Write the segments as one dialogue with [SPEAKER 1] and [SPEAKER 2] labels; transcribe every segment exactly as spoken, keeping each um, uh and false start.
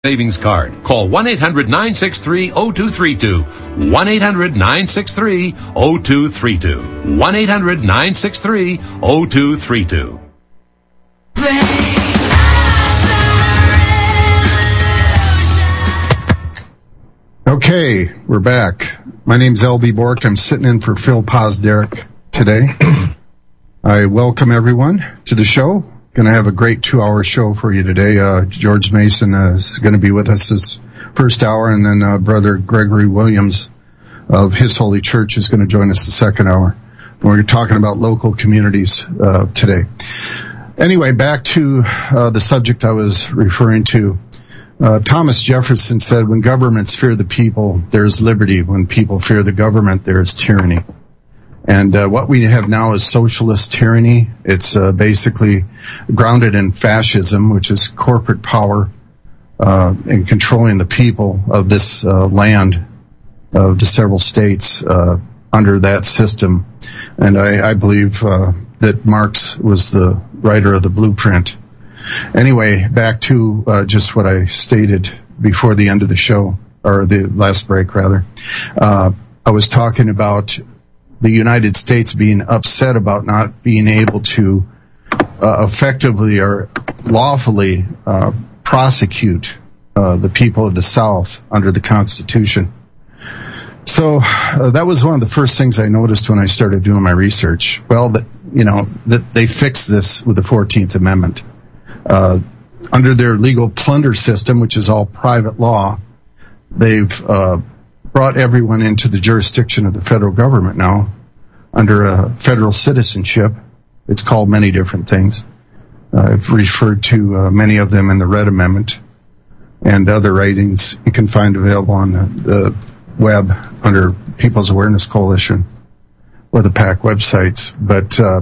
[SPEAKER 1] Savings card. Call one eight hundred nine six three oh two three two. one eight hundred nine six three oh two three two. one eight hundred nine six three oh two three two.
[SPEAKER 2] Okay, we're back. My name's L B Bork. I'm sitting in for Phil Posderick today. I welcome everyone to the show. Going to have a great two-hour show for you today. Uh, George Mason uh, is going to be with us this first hour, and then uh, Brother Gregory Williams of His Holy Church is going to join us the second hour. We're talking about local communities uh, today. Anyway, back to uh, the subject I was referring to. Uh, Thomas Jefferson said, when governments fear the people, there's liberty. When people fear the government, there's tyranny. And uh, what we have now is socialist tyranny. It's uh, basically grounded in fascism, which is corporate power uh, in controlling the people of this uh, land, of the several states uh, under that system. And I, I believe uh, that Marx was the writer of the blueprint. Anyway, back to uh, just what I stated before the end of the show, or the last break, rather. Uh, I was talking about the United States being upset about not being able to uh, effectively or lawfully uh, prosecute uh, the people of the South under the Constitution. So uh, that was one of the first things I noticed when I started doing my research. Well, that, you know, that they fixed this with the fourteenth Amendment. Uh, under their legal plunder system, which is all private law, they've uh, brought everyone into the jurisdiction of the federal government now under a federal citizenship. It's called many different things. Uh, I've referred to uh, many of them in the Red Amendment and other writings you can find available on the, the web under People's Awareness Coalition or the PAC websites. But uh,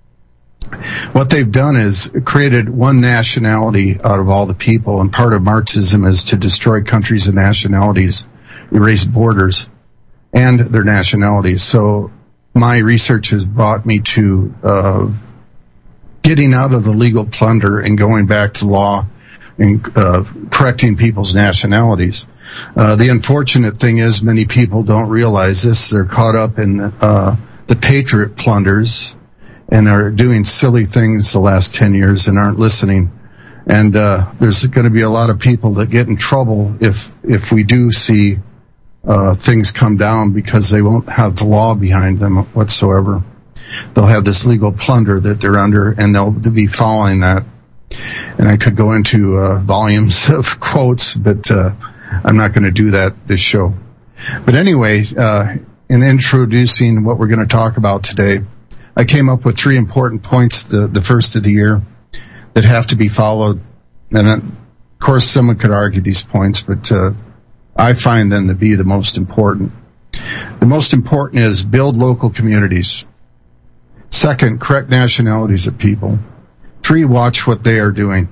[SPEAKER 2] what they've done is created one nationality out of all the people, and part of Marxism is to destroy countries and nationalities, erase borders and their nationalities. So my research has brought me to uh, getting out of the legal plunder and going back to law and uh, correcting people's nationalities. Uh, the unfortunate thing is many people don't realize this. They're caught up in uh, the patriot plunders and are doing silly things the last ten years and aren't listening. And uh, there's going to be a lot of people that get in trouble if if we do see uh, things come down, because they won't have the law behind them whatsoever. They'll have this legal plunder that they're under, and they'll be following that. And I could go into uh, volumes of quotes, but uh, I'm not going to do that this show. But anyway, uh, in introducing what we're going to talk about today, I came up with three important points the, the first of the year that have to be followed. And then, of course, someone could argue these points, but uh, I find them to be the most important. The most important is build local communities. Second, correct nationalities of people. Three, watch what they are doing.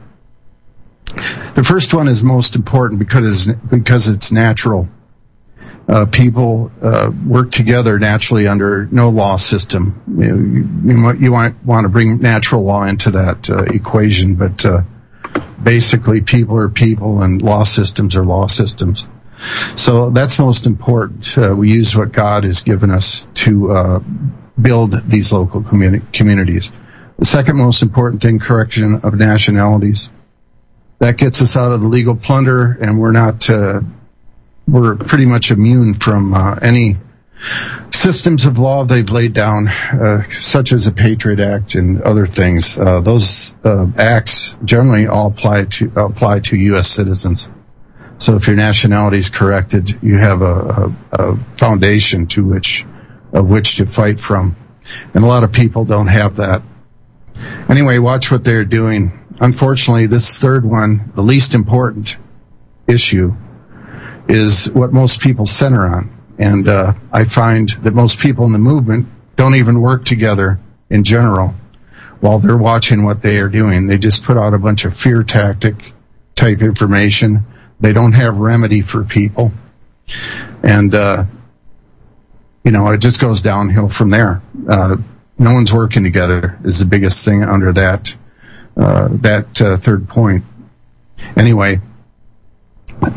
[SPEAKER 2] The first one is most important because because it's natural. Uh, people uh, work together naturally under no law system. You, you, you want, want to bring natural law into that uh, equation, but uh, basically people are people and law systems are law systems. So that's most important. Uh, we use what God has given us to uh, build these local communi- communities. The second most important thing, correction of nationalities. That gets us out of the legal plunder, and we're not, uh, we're pretty much immune from uh, any systems of law they've laid down, uh, such as the Patriot Act and other things. Uh, those uh, acts generally all apply to apply to U S citizens. So if your nationality is corrected, you have a, a, a foundation to which of which to fight from, and a lot of people don't have that. Anyway, watch what they're doing. Unfortunately, this third one, the least important issue, is what most people center on. And uh, I find that most people in the movement don't even work together in general while they're watching what they are doing. They just put out a bunch of fear tactic type information. They don't have remedy for people. And, uh, you know, it just goes downhill from there. Uh, no one's working together is the biggest thing under that, uh, that uh, third point. Anyway,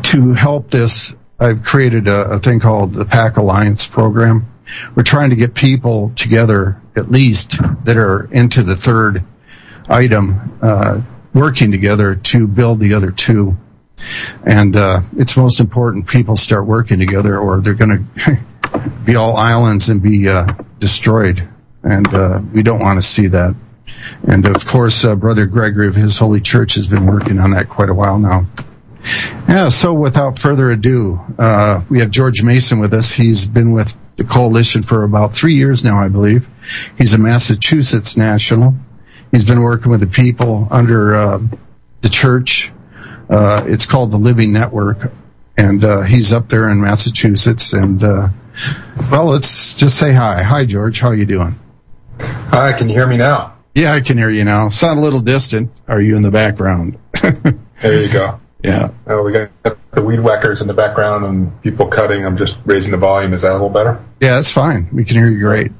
[SPEAKER 2] to help this, I've created a, a thing called the PAC Alliance program. We're trying to get people together, at least, that are into the third item, uh, working together to build the other two. And uh, it's most important people start working together, or they're going to be all islands and be uh, destroyed. And uh, we don't want to see that. And, of course, uh, Brother Gregory of His Holy Church has been working on that quite a while now. Yeah, so without further ado, uh, we have George Mason with us. He's been with the coalition for about three years now, I believe. He's a Massachusetts national. He's been working with the people under uh, the church. Uh, it's called the Living Network, and uh, he's up there in Massachusetts. And, uh, well, let's just say hi. Hi, George. How are you doing?
[SPEAKER 3] Hi, can you hear me now?
[SPEAKER 2] Yeah, I can hear you now. Sound a little distant. Are you in the background?
[SPEAKER 3] There you go.
[SPEAKER 2] Yeah.
[SPEAKER 3] Oh, we got the weed whackers in the background and people cutting. I'm just raising the volume. Is that a little better?
[SPEAKER 2] Yeah, that's fine. We can hear you great.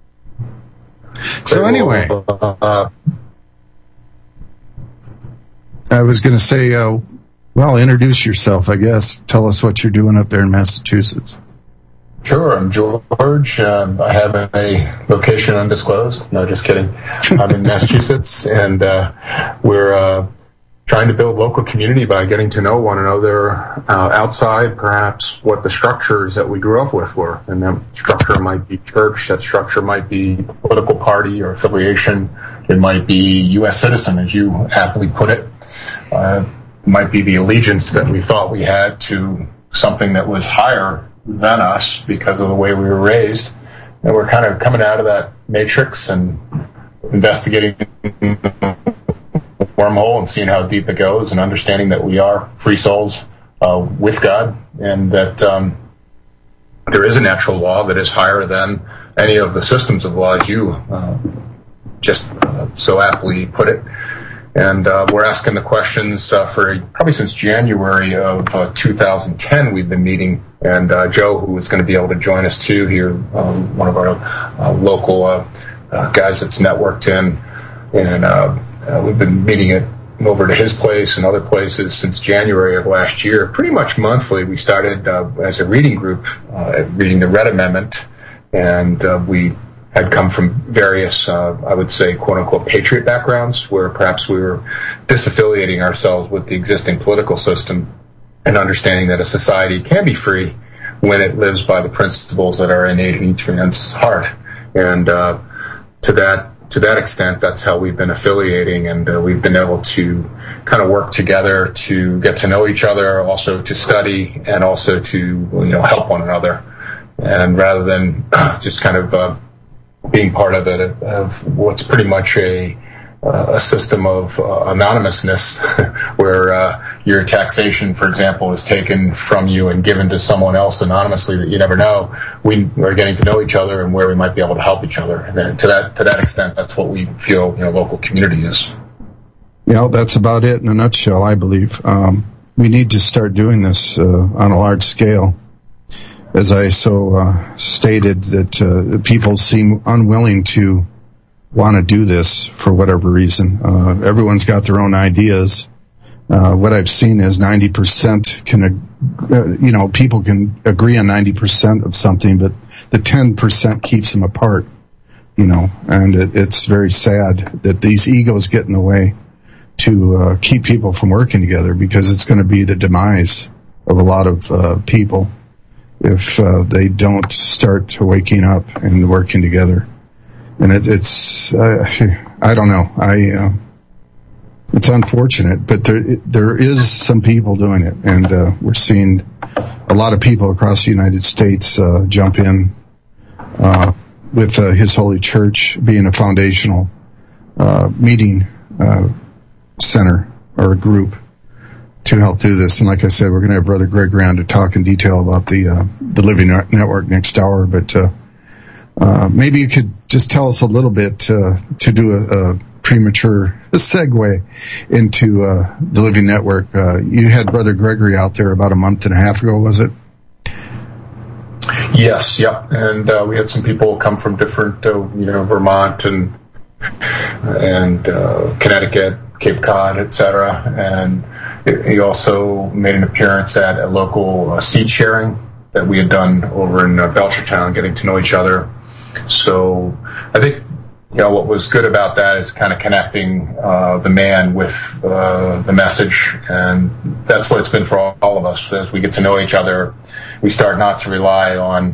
[SPEAKER 2] So anyway,
[SPEAKER 3] uh,
[SPEAKER 2] I was going to say, uh, well, introduce yourself, I guess. Tell us what you're doing up there in Massachusetts.
[SPEAKER 3] Sure, I'm George. Um, I have a location undisclosed. No, just kidding. I'm in Massachusetts, and uh, we're uh, trying to build local community by getting to know one another uh, outside, perhaps, what the structures that we grew up with were. And that structure might be church, that structure might be political party or affiliation. It might be U S citizen, as you aptly put it. Uh, it might be the allegiance that we thought we had to something that was higher than us because of the way we were raised. And we're kind of coming out of that matrix and investigating the wormhole and seeing how deep it goes and understanding that we are free souls uh, with God, and that um, there is a natural law that is higher than any of the systems of law, as you uh, just uh, so aptly put it. And uh, we're asking the questions uh, for probably since January of uh, two thousand ten. We've been meeting, and uh, Joe, who is going to be able to join us too here, um, one of our uh, local uh, uh, guys that's networked in, and uh, uh, we've been meeting it over to his place and other places since January of last year. Pretty much monthly, we started uh, as a reading group, uh, reading the Red Amendment, and uh, we had come from various, uh, I would say, quote-unquote, patriot backgrounds, where perhaps we were disaffiliating ourselves with the existing political system and understanding that a society can be free when it lives by the principles that are innate in each man's heart. And uh, to that to that extent, that's how we've been affiliating, and uh, we've been able to kind of work together to get to know each other, also to study, and also to, you know, help one another. And rather than just kind of uh, being part of it, of what's pretty much a uh, a system of uh, anonymousness, where uh, your taxation, for example, is taken from you and given to someone else anonymously that you never know. We are getting to know each other and where we might be able to help each other. And to that to that extent, that's what we feel, you know, local community is.
[SPEAKER 2] Yeah, that's about it in a nutshell, I believe. Um, we need to start doing this uh, on a large scale. As I so uh, stated, that uh, people seem unwilling to want to do this for whatever reason. Uh, everyone's got their own ideas. Uh, what I've seen is ninety percent can, uh, you know, people can agree on ninety percent of something, but the ten percent keeps them apart, you know, and it, it's very sad that these egos get in the way to uh, keep people from working together, because it's going to be the demise of a lot of uh, people if uh, they don't start waking up and working together. And it, it's, uh, I don't know, I, uh, it's unfortunate, but there there is some people doing it, and uh, we're seeing a lot of people across the United States uh, jump in uh, with uh, His Holy Church being a foundational uh, meeting uh, center or a group to help do this. And like I said, we're going to have Brother Greg around to talk in detail about the uh, the Living Network next hour. But uh, uh, maybe you could just tell us a little bit uh, to do a, a premature segue into uh, the Living Network. Uh, you had Brother Gregory out there about a month and a half ago, was it?
[SPEAKER 3] Yes, yep. And uh, we had some people come from different, uh, you know, Vermont and and uh, Connecticut, Cape Cod, et cetera. And he also made an appearance at a local uh, seed sharing that we had done over in uh, Belchertown, getting to know each other. So I think, you know, what was good about that is kind of connecting uh, the man with uh, the message, and that's what it's been for all, all of us. As we get to know each other, we start not to rely on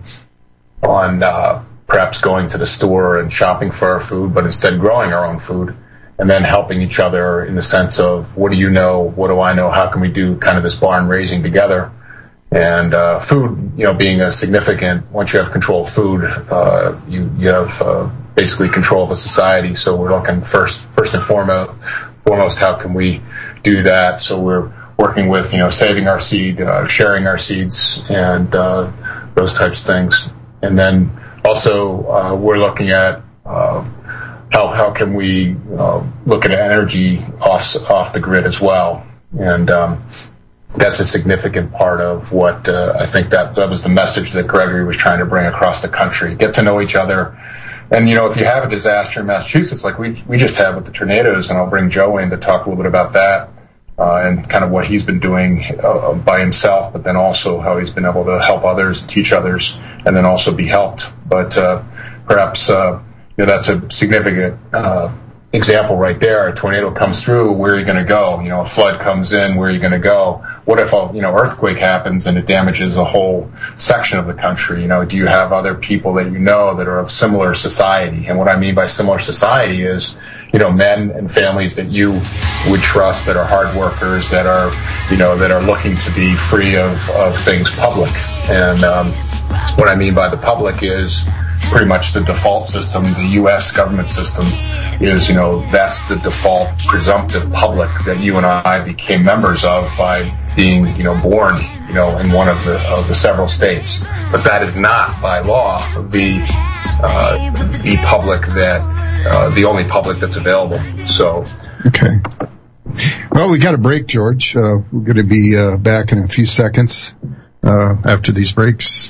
[SPEAKER 3] on uh, perhaps going to the store and shopping for our food, but instead growing our own food, and then helping each other in the sense of, what do you know, what do I know, how can we do kind of this barn raising together? And uh, food, you know, being a significant, once you have control of food, uh, you, you have uh, basically control of a society. So we're looking first, first and foremost, foremost, how can we do that? So we're working with, you know, saving our seed, uh, sharing our seeds, and uh, those types of things. And then also uh, we're looking at uh, how how can we uh, look at energy off off the grid as well. And um, that's a significant part of what uh, I think that that was the message that Gregory was trying to bring across the country. Get to know each other. And, you know, if you have a disaster in Massachusetts, like we we just had with the tornadoes, and I'll bring Joe in to talk a little bit about that uh, and kind of what he's been doing uh, by himself, but then also how he's been able to help others, teach others, and then also be helped. But uh, perhaps, uh, you know, that's a significant uh example right there. A tornado comes through, where are you going to go? You know, a flood comes in, where are you going to go? What if a, you know, earthquake happens and it damages a whole section of the country? You know, do you have other people that you know that are of similar society? And what I mean by similar society is, you know, men and families that you would trust, that are hard workers, that are, you know, that are looking to be free of, of things public. And um, what I mean by the public is pretty much the default system, the U S government system is, you know, that's the default presumptive public that you and I became members of by being, you know, born, you know, in one of the of the several states. But that is not, by law, the uh, the public that uh, the only public that's available. So,
[SPEAKER 2] okay. Well, we got a break, George. Uh, we're going to be uh, back in a few seconds uh, after these breaks.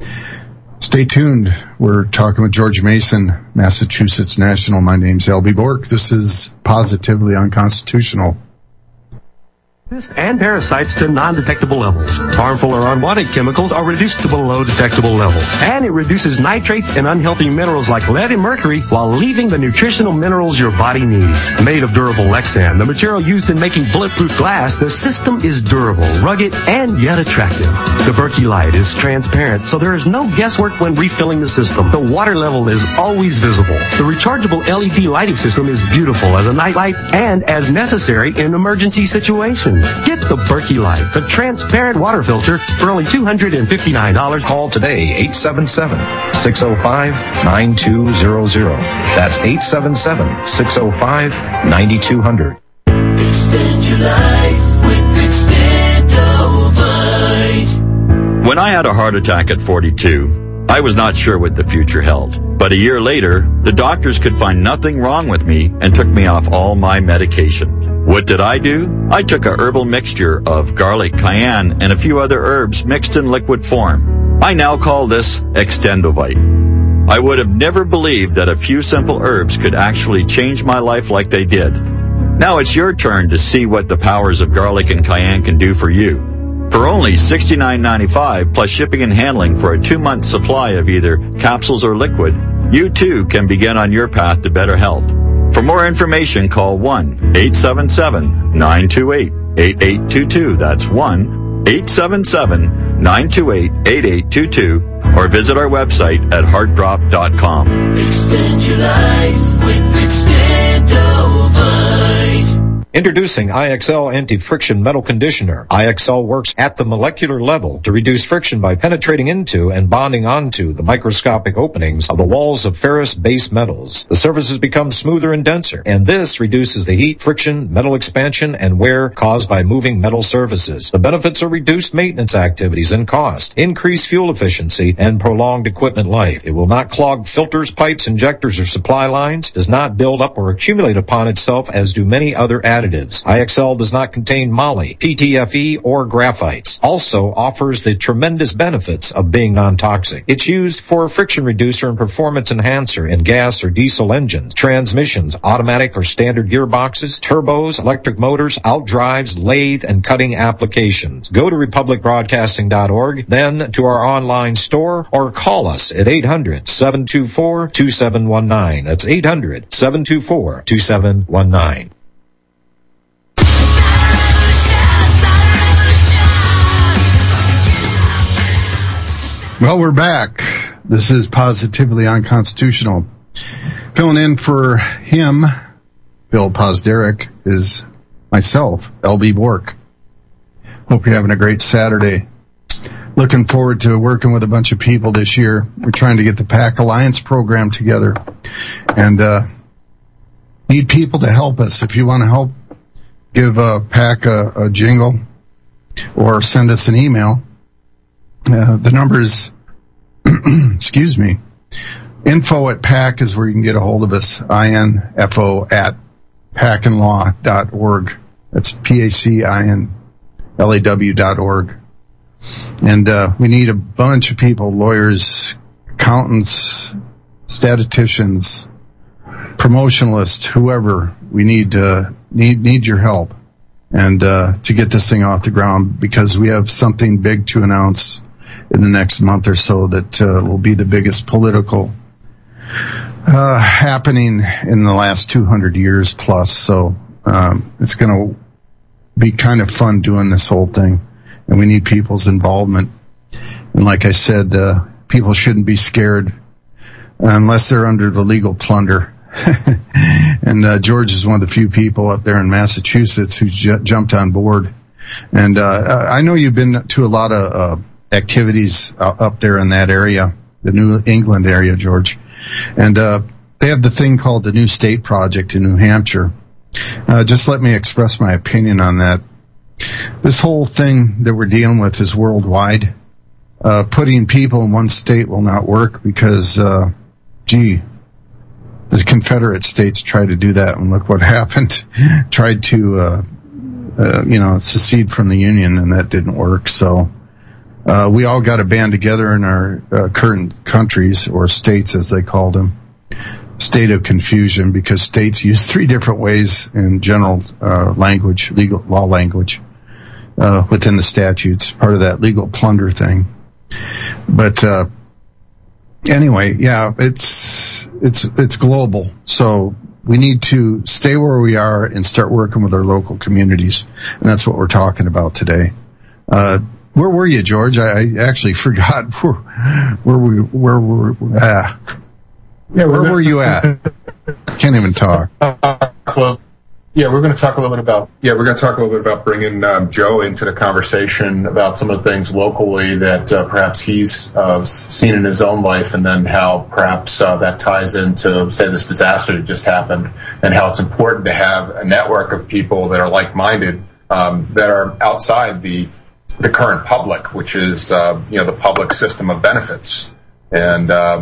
[SPEAKER 2] Stay tuned. We're talking with George Mason, Massachusetts National. My name's L B Bork. This is Positively Unconstitutional.
[SPEAKER 4] And parasites to non-detectable levels. Harmful or unwanted chemicals are reduced to below detectable levels. And it reduces nitrates and unhealthy minerals like lead and mercury while leaving the nutritional minerals your body needs. Made of durable Lexan, the material used in making bulletproof glass, the system is durable, rugged, and yet attractive. The Berkey Light is transparent, so there is no guesswork when refilling the system. The water level is always visible. The rechargeable L E D lighting system is beautiful as a night light and as necessary in emergency situations. Get the Berkey Light, the transparent water filter, for only two hundred fifty-nine dollars.
[SPEAKER 5] Call today, eight seven seven, six oh five, nine two zero zero. That's eight seven seven, six oh five, nine two zero zero.
[SPEAKER 6] Extend your life with Extendovite.
[SPEAKER 7] When I had a heart attack at forty-two, I was not sure what the future held. But a year later, the doctors could find nothing wrong with me and took me off all my medication. What did I do? I took a herbal mixture of garlic, cayenne, and a few other herbs mixed in liquid form. I now call this Extendovite. I would have never believed that a few simple herbs could actually change my life like they did. Now it's your turn to see what the powers of garlic and cayenne can do for you. For only sixty-nine ninety-five plus shipping and handling for a two-month supply of either capsules or liquid, you too can begin on your path to better health. For more information, call one eight seven seven, nine two eight, eight eight two two. That's one eight seven seven, nine two eight, eight eight two two, or visit our website at heart drop dot com.
[SPEAKER 6] Extend your life with Extendovite.
[SPEAKER 5] Introducing I X L Anti-Friction Metal Conditioner. I X L works at the molecular level to reduce friction by penetrating into and bonding onto the microscopic openings of the walls of ferrous base metals. The surfaces become smoother and denser, and this reduces the heat, friction, metal expansion, and wear caused by moving metal surfaces. The benefits are reduced maintenance activities and cost, increased fuel efficiency, and prolonged equipment life. It will not clog filters, pipes, injectors, or supply lines, does not build up or accumulate upon itself as do many other additives additives. I X L does not contain moly, P T F E, or graphites. Also offers the tremendous benefits of being non-toxic. It's used for a friction reducer and performance enhancer in gas or diesel engines, transmissions, automatic or standard gearboxes, turbos, electric motors, outdrives, lathe, and cutting applications. Go to republic broadcasting dot org, then to our online store, or call us at eight hundred, seven two four, two seven one nine. That's eight hundred, seven two four, two seven one nine.
[SPEAKER 2] Well, we're back. This is Positively Unconstitutional. Filling in for him, Bill Pozderac, is myself, L B Bork. Hope you're having a great Saturday. Looking forward to working with a bunch of people this year. We're trying to get the PAC Alliance program together. And uh need people to help us. If you want to help, give uh, PAC a, a jingle or send us an email. Uh, the number is, excuse me, info at PAC is where you can get a hold of us, info at pacinlaw dot org. That's P A C I N L A W dot org. And uh, we need a bunch of people, lawyers, accountants, statisticians, promotionalists, whoever. We need uh, need need your help and uh, to get this thing off the ground, because we have something big to announce in the next month or so that uh, will be the biggest political uh, happening in the last two hundred years plus. So um, it's going to be kind of fun doing this whole thing, and we need people's involvement. And like I said, uh, people shouldn't be scared unless they're under the legal plunder. And uh, George is one of the few people up there in Massachusetts who's ju- jumped on board. And uh, I know you've been to a lot of uh, activities uh, up there in that area, the New England area, George. And uh, they have the thing called the New State Project in New Hampshire. Uh, just let me express my opinion on that. This whole thing that we're dealing with is worldwide. Uh, putting people in one state will not work because, uh, gee, the Confederate States tried to do that, and look what happened. Tried to, uh, uh, you know, secede from the Union, and that didn't work. So uh, we all got to band together in our uh, current countries, or states as they call them. State of confusion, because states use three different ways in general uh, language, legal law language, uh, within the statutes, part of that legal plunder thing. But uh, anyway, yeah, it's it's it's global. So we need to stay where we are and start working with our local communities, and that's what we're talking about today. Uh, where were you, George? I, I actually forgot where where we where were ah.
[SPEAKER 3] Yeah,
[SPEAKER 2] where were you at? Can't even talk.
[SPEAKER 3] Uh, well, yeah, we're going to talk a little bit about yeah, we're going to talk a little bit about bringing um, Joe into the conversation about some of the things locally that uh, perhaps he's uh, seen in his own life, and then how perhaps uh, that ties into, say, this disaster that just happened, and how it's important to have a network of people that are like-minded, um, that are outside the the current public, which is uh, you know the public system of benefits, and uh,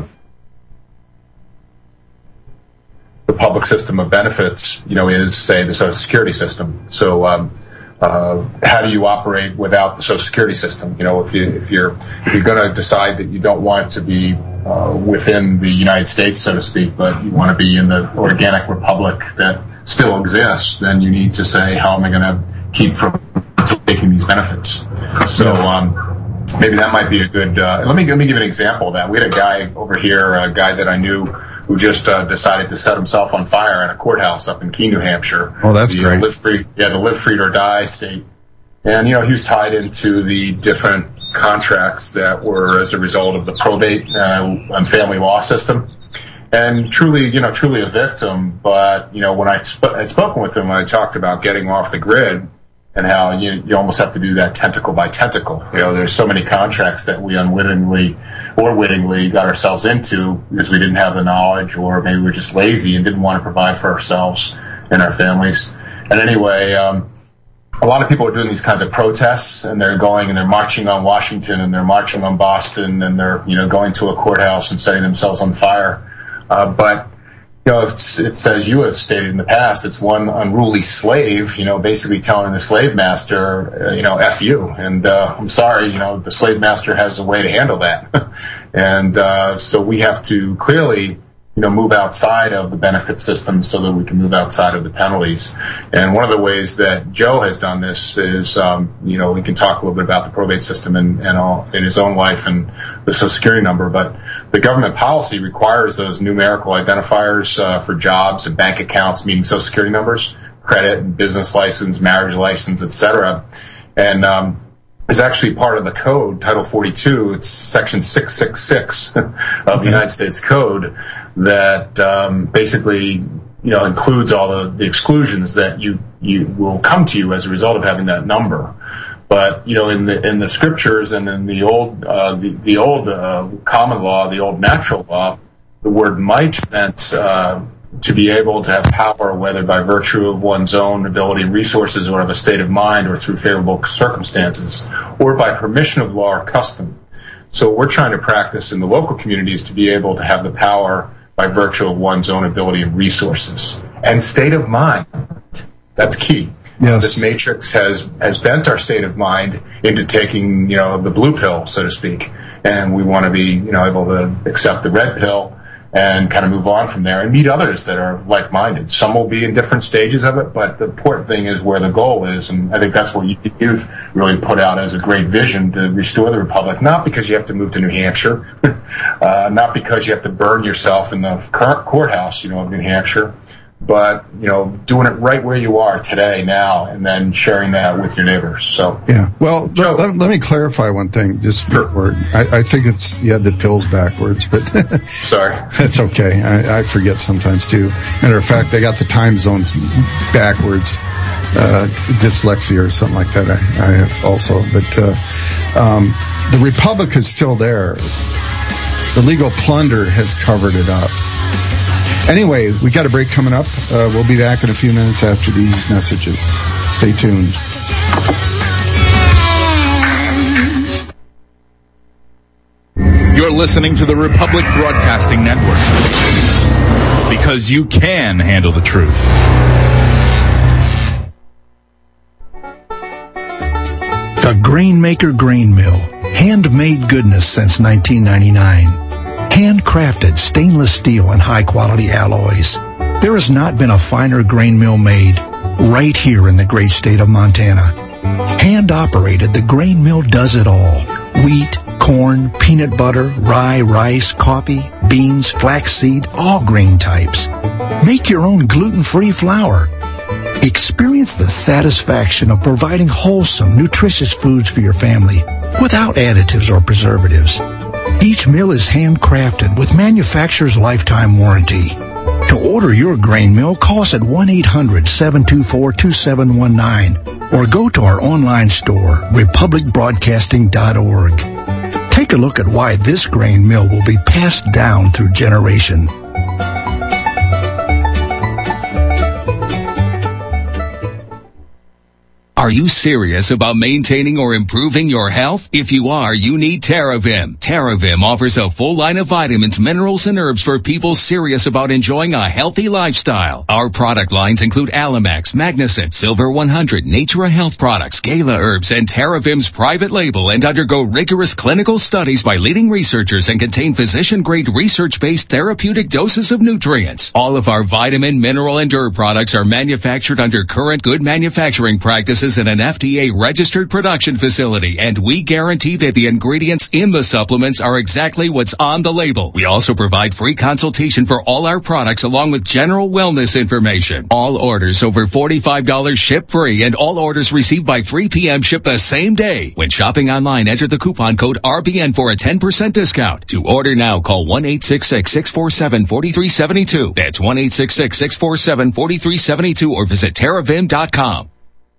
[SPEAKER 3] the public system of benefits, you know, is, say, the Social Security system. So, um, uh, how do you operate without the Social Security system? You know, if you if you're if you're going to decide that you don't want to be uh, within the United States, so to speak, but you want to be in the organic republic that still exists, then you need to say, how am I going to keep from taking these benefits? So, um, maybe that might be a good. Uh, let me let me give an example of that. We had a guy over here, a guy that I knew, who just uh, decided to set himself on fire in a courthouse up in Keene, New Hampshire.
[SPEAKER 2] Oh, that's
[SPEAKER 3] the,
[SPEAKER 2] great.
[SPEAKER 3] Uh, live free, yeah, the live free or die state. And, you know, he was tied into the different contracts that were as a result of the probate uh, and family law system. And truly, you know, truly a victim. But, you know, when I sp- I'd spoken with him, I talked about getting off the grid and how you, you almost have to do that tentacle by tentacle. You know, there's so many contracts that we unwittingly or wittingly got ourselves into because we didn't have the knowledge, or maybe we were just lazy and didn't want to provide for ourselves and our families. And anyway, um, a lot of people are doing these kinds of protests, and they're going and they're marching on Washington, and they're marching on Boston, and they're, you know, going to a courthouse and setting themselves on fire. Uh, but you know, it's, it's as you have stated in the past, it's one unruly slave, you know, basically telling the slave master, uh, you know, F you. And uh, I'm sorry, you know, the slave master has a way to handle that. and uh, so we have to clearly, you know, move outside of the benefit system so that we can move outside of the penalties. And one of the ways that Joe has done this is, um, you know, we can talk a little bit about the probate system and, and all in his own life and the Social Security number, but the government policy requires those numerical identifiers uh, for jobs and bank accounts, meaning Social Security numbers, credit and business license, marriage license, et cetera. And um, is actually part of the code, Title forty-two. It's Section six six six of the United States Code that um, basically, you know, includes all the, the exclusions that you you will come to you as a result of having that number. But you know, in the in the scriptures and in the old uh, the, the old uh, common law, the old natural law, the word might meant uh, to be able to have power, whether by virtue of one's own ability, resources, or of a state of mind, or through favorable circumstances, or by permission of law or custom. So what we're trying to practice in the local community is to be able to have the power by virtue of one's own ability and resources. And state of mind, that's key.
[SPEAKER 2] Yes.
[SPEAKER 3] This matrix has, has bent our state of mind into taking, you know, the blue pill, so to speak. And we want to be, you know, able to accept the red pill and kind of move on from there and meet others that are like-minded. Some will be in different stages of it, but the important thing is where the goal is, and I think that's what you've really put out as a great vision to restore the Republic, not because you have to move to New Hampshire, uh, not because you have to burn yourself in the current courthouse, you know, of New Hampshire, but, you know, doing it right where you are today, now, and then sharing that with your neighbors. So,
[SPEAKER 2] yeah. Well,
[SPEAKER 3] Joe,
[SPEAKER 2] let, let me clarify one thing. Just
[SPEAKER 3] sure.
[SPEAKER 2] before, I, I think it's you had the pills backwards, but
[SPEAKER 3] sorry,
[SPEAKER 2] that's okay. I, I forget sometimes too. Matter of fact, they got the time zones backwards. Uh, dyslexia or something like that. I, I have also, but uh, um, the Republic is still there. The legal plunder has covered it up. Anyway, we got a break coming up. Uh, we'll be back in a few minutes after these messages. Stay tuned.
[SPEAKER 8] You're listening to the Republic Broadcasting Network, because you can handle the truth.
[SPEAKER 9] The Grainmaker Grain Mill. Handmade goodness since nineteen ninety-nine. Handcrafted stainless steel and high-quality alloys. There has not been a finer grain mill made right here in the great state of Montana. Hand-operated, the grain mill does it all. Wheat, corn, peanut butter, rye, rice, coffee, beans, flaxseed, all grain types. Make your own gluten-free flour. Experience the satisfaction of providing wholesome, nutritious foods for your family without additives or preservatives. Each mill is handcrafted with manufacturer's lifetime warranty. To order your grain mill, call us at one eight hundred, seven two four, two seven one nine or go to our online store, republic broadcasting dot org. Take a look at why this grain mill will be passed down through generations.
[SPEAKER 10] Are you serious about maintaining or improving your health? If you are, you need TerraVim. TerraVim offers a full line of vitamins, minerals, and herbs for people serious about enjoying a healthy lifestyle. Our product lines include Alamax, Magnicent, Silver one hundred, Natura Health Products, Gala Herbs, and TerraVim's private label, and undergo rigorous clinical studies by leading researchers and contain physician-grade research-based therapeutic doses of nutrients. All of our vitamin, mineral, and herb products are manufactured under current good manufacturing practices in an F D A-registered production facility, and we guarantee that the ingredients in the supplements are exactly what's on the label. We also provide free consultation for all our products along with general wellness information. All orders over forty-five dollars ship free, and all orders received by three p.m. ship the same day. When shopping online, enter the coupon code R B N for a ten percent discount. To order now, call one eight six six, six four seven, four three seven two. That's one eight six six, six four seven, four three seven two or visit terravim dot com.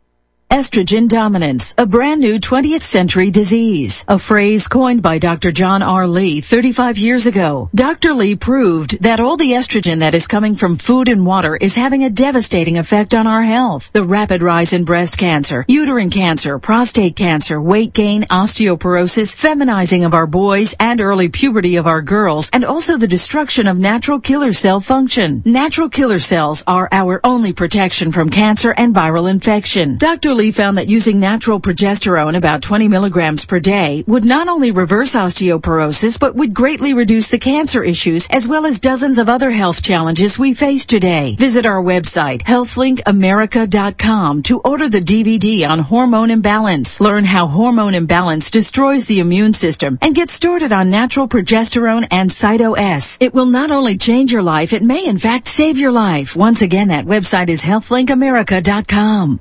[SPEAKER 11] Estrogen dominance, a brand new twentieth century disease, a phrase coined by Doctor John R. Lee thirty-five years ago. Doctor Lee proved that all the estrogen that is coming from food and water is having a devastating effect on our health. The rapid rise in breast cancer, uterine cancer, prostate cancer, weight gain, osteoporosis, feminizing of our boys, and early puberty of our girls, and also the destruction of natural killer cell function. Natural killer cells are our only protection from cancer and viral infection. Doctor Lee found that using natural progesterone, about twenty milligrams per day, would not only reverse osteoporosis, but would greatly reduce the cancer issues as well as dozens of other health challenges we face today. Visit our website, health link america dot com, to order the D V D on hormone imbalance. Learn how hormone imbalance destroys the immune system and get started on natural progesterone and Cyto S. It will not only change your life, it may in fact save your life. Once again, that website is health link america dot com.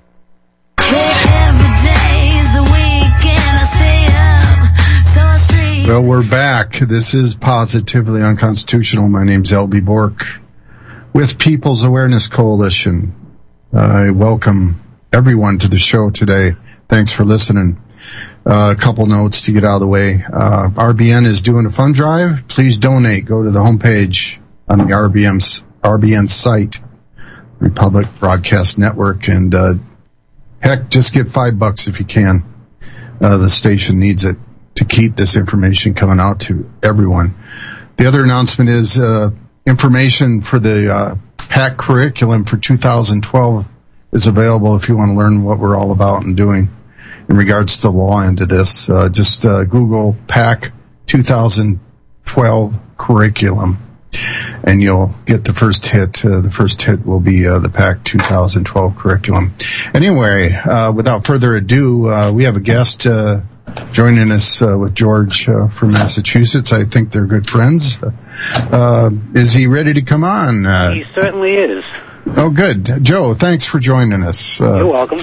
[SPEAKER 2] Well, we're back. This is Positively Unconstitutional. My name's L B Bork with People's Awareness Coalition. I welcome everyone to the show today. Thanks for listening. Uh, a couple notes to get out of the way. Uh, R B N is doing a fund drive. Please donate. Go to the homepage on the R B N's, R B N site, Republic Broadcast Network, and uh, heck, just get five bucks if you can. Uh, the station needs it to keep this information coming out to everyone. The other announcement is uh, information for the uh, PAC curriculum for two thousand twelve is available if you want to learn what we're all about and doing in regards to the law end of this. Uh, just uh, Google PAC two thousand twelve curriculum, and you'll get the first hit. Uh, the first hit will be uh, the PAC two thousand twelve curriculum. Anyway, uh, without further ado, uh, we have a guest uh, joining us uh, with George uh, from Massachusetts. I think they're good friends. Uh, is he ready to come on? Uh,
[SPEAKER 12] he certainly is.
[SPEAKER 2] Oh, good. Joe, thanks for joining us. Uh,
[SPEAKER 12] You're welcome.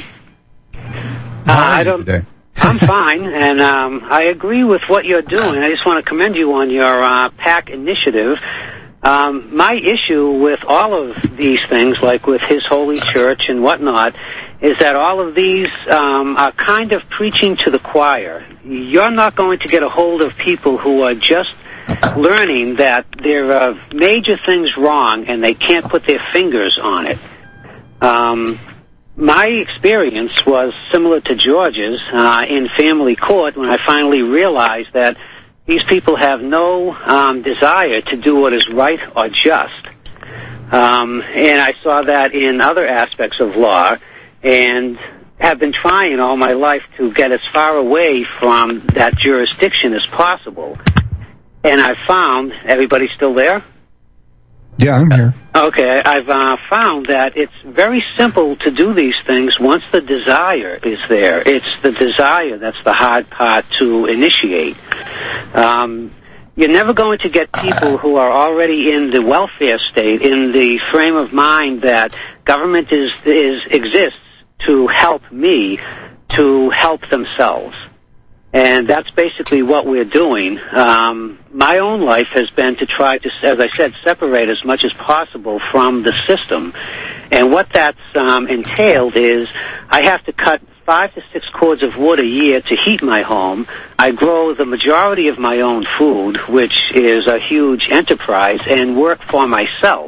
[SPEAKER 12] Uh, I don't.
[SPEAKER 2] Today?
[SPEAKER 12] I'm fine, and um, I agree with what you're doing. I just want to commend you on your uh, PAC initiative. Um, my issue with all of these things, like with His Holy Church and whatnot, is that all of these um, are kind of preaching to the choir. You're not going to get a hold of people who are just learning that there are major things wrong and they can't put their fingers on it. Um, my experience was similar to George's uh, in family court when I finally realized that these people have no um, desire to do what is right or just. Um, and I saw that in other aspects of law, and have been trying all my life to get as far away from that jurisdiction as possible. And I've found, everybody still there?
[SPEAKER 2] Yeah, I'm here.
[SPEAKER 12] Okay, I've uh, found that it's very simple to do these things once the desire is there. It's the desire that's the hard part to initiate. Um, you're never going to get people who are already in the welfare state, in the frame of mind that government is, is exists to help me, to help themselves. And that's basically what we're doing. Um, my own life has been to try to, as I said, separate as much as possible from the system. And what that's um, entailed is I have to cut five to six cords of wood a year to heat my home. I grow the majority of my own food, which is a huge enterprise, and work for myself.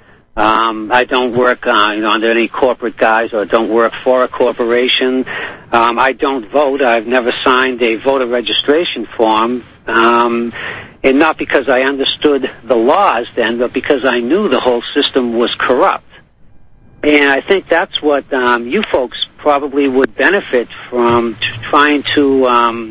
[SPEAKER 12] Um, I don't work uh, you know, under any corporate guise, or don't work for a corporation. Um, I don't vote. I've never signed a voter registration form, um, and not because I understood the laws then, but because I knew the whole system was corrupt. And I think that's what um, you folks probably would benefit from t- trying to, um,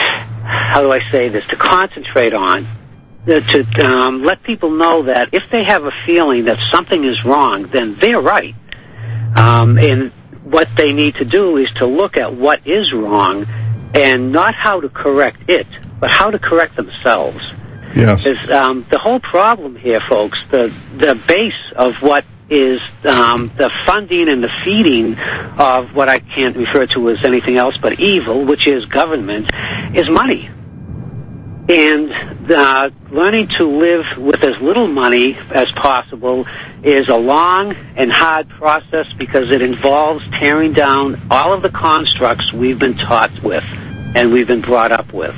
[SPEAKER 12] how do I say this, to concentrate on. To um, let people know that if they have a feeling that something is wrong, then they're right. Um, and what they need to do is to look at what is wrong and not how to correct it, but how to correct themselves.
[SPEAKER 2] Yes.
[SPEAKER 12] Is, um, the whole problem here, folks, the, the base of what is um, the funding and the feeding of what I can't refer to as anything else but evil, which is government, is money. And uh, learning to live with as little money as possible is a long and hard process because it involves tearing down all of the constructs we've been taught with and we've been brought up with.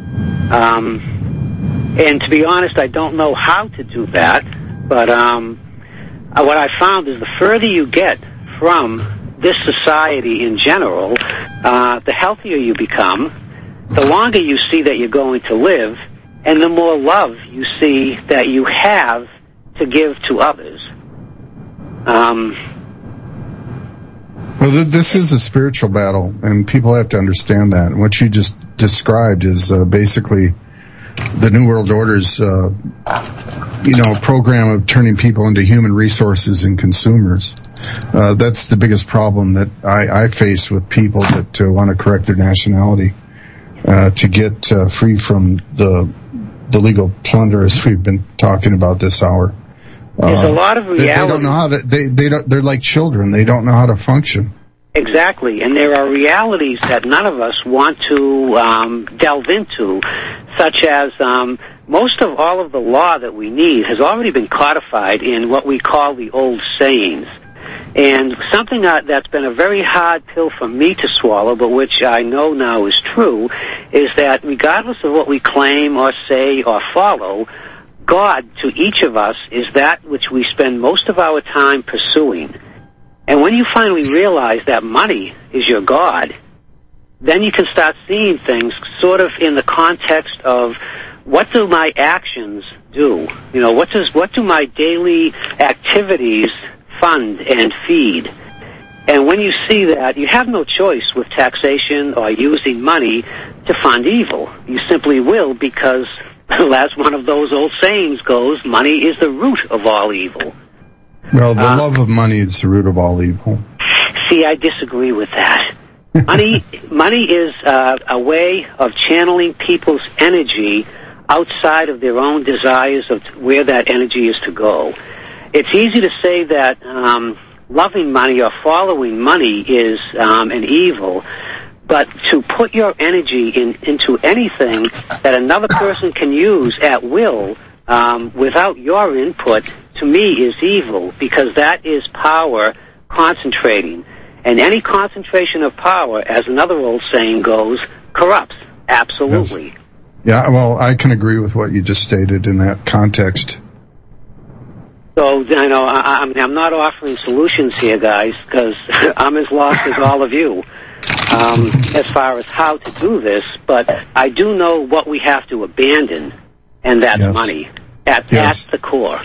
[SPEAKER 12] Um, and to be honest, I don't know how to do that, but um, what I found is the further you get from this society in general, uh, the healthier you become, the longer you see that you're going to live, and the more love you see that you have to give to others. Um,
[SPEAKER 2] well, th- this is a spiritual battle, and people have to understand that. And what you just described is uh, basically the New World Order's, uh, you know, program of turning people into human resources and consumers. Uh, that's the biggest problem that I, I face with people that uh, want to correct their nationality. Uh, to get uh, free from the the legal plunder, as we've been talking about this hour.
[SPEAKER 12] There's
[SPEAKER 2] uh,
[SPEAKER 12] a lot of reality.
[SPEAKER 2] They, they don't know how to. They they don't. They're like children. They don't know how to function.
[SPEAKER 12] Exactly, and there are realities that none of us want to um, delve into, such as um, most of all of the law that we need has already been codified in what we call the old sayings. And something that, that's been a very hard pill for me to swallow, but which I know now is true, is that regardless of what we claim or say or follow, God to each of us is that which we spend most of our time pursuing. And when you finally realize that money is your God, then you can start seeing things sort of in the context of what do my actions do? You know, what does what do my daily activities fund and feed? And when you see that, you have no choice with taxation or using money to fund evil. You simply will because, as one of those old sayings goes, money is the root of all evil.
[SPEAKER 2] Well, the
[SPEAKER 12] uh,
[SPEAKER 2] love of money is the root of all evil.
[SPEAKER 12] See, I disagree with that. Money, money is uh, a way of channeling people's energy outside of their own desires of where that energy is to go. It's easy to say that um, loving money or following money is um, an evil, but to put your energy in, into anything that another person can use at will um, without your input, to me, is evil, because that is power concentrating. And any concentration of power, as another old saying goes, corrupts. Absolutely.
[SPEAKER 2] Yes. Yeah, well, I can agree with what you just stated in that context.
[SPEAKER 12] So, you know, I, I mean, I'm not offering solutions here, guys, because I'm as lost as all of you um, as far as how to do this, but I do know what we have to abandon, and that's
[SPEAKER 2] yes.
[SPEAKER 12] money at,
[SPEAKER 2] yes.
[SPEAKER 12] at the core.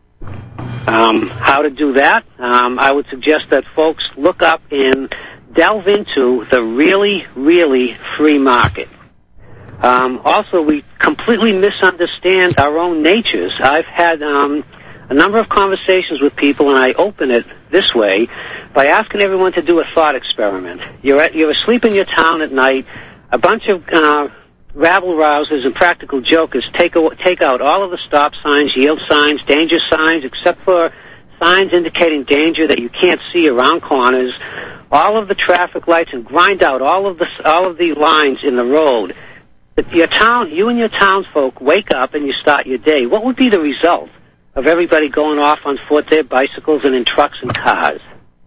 [SPEAKER 12] Um, how to do that? Um, I would suggest that folks look up and delve into the really, really free market. Um, also, we completely misunderstand our own natures. I've had um, a number of conversations with people, and I open it this way by asking everyone to do a thought experiment. You're at, you're asleep in your town at night. A bunch of uh, rabble-rousers and practical jokers take, a, take out all of the stop signs, yield signs, danger signs, except for signs indicating danger that you can't see around corners, all of the traffic lights, and grind out all of the all of the lines in the road. But your town, you and your townsfolk wake up and you start your day. What would be the result of everybody going off on foot, their bicycles, and in trucks and cars?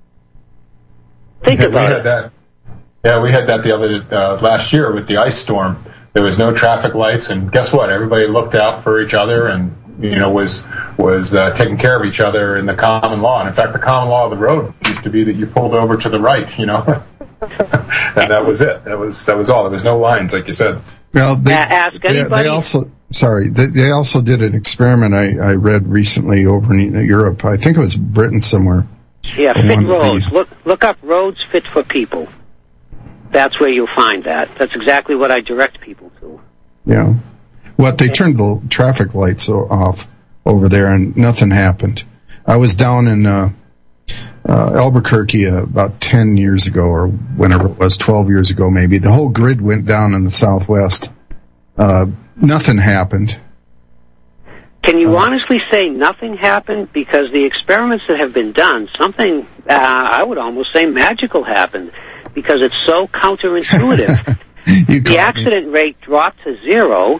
[SPEAKER 12] Think
[SPEAKER 3] yeah,
[SPEAKER 12] about
[SPEAKER 3] we
[SPEAKER 12] it.
[SPEAKER 3] Had that. Yeah, we had that the other uh, last year with the ice storm. There was no traffic lights, and guess what? Everybody looked out for each other, and you know was was uh, taking care of each other in the common law. And in fact, the common law of the road used to be that you pulled over to the right, you know, and that was it. That was that was all. There was no lines, like you said.
[SPEAKER 2] Well, they,
[SPEAKER 12] ask
[SPEAKER 2] they,
[SPEAKER 12] anybody.
[SPEAKER 2] they also sorry they, they also did an experiment I, I read recently over in Europe. I think it was Britain somewhere.
[SPEAKER 12] Yeah, fit
[SPEAKER 2] One of
[SPEAKER 12] roads.
[SPEAKER 2] the-
[SPEAKER 12] Look look up roads fit for people. That's where you'll find that. That's exactly what I direct people to.
[SPEAKER 2] Yeah. What, they turned the traffic lights o- off over there and nothing happened. I was down in uh, uh, Albuquerque uh, about ten years ago, or whenever it was, twelve years ago maybe. The whole grid went down in the southwest. Uh, nothing happened.
[SPEAKER 12] Can you uh, honestly say nothing happened? Because the experiments that have been done, something, uh, I would almost say magical happened, because it's so counterintuitive. The accident me. rate dropped to zero.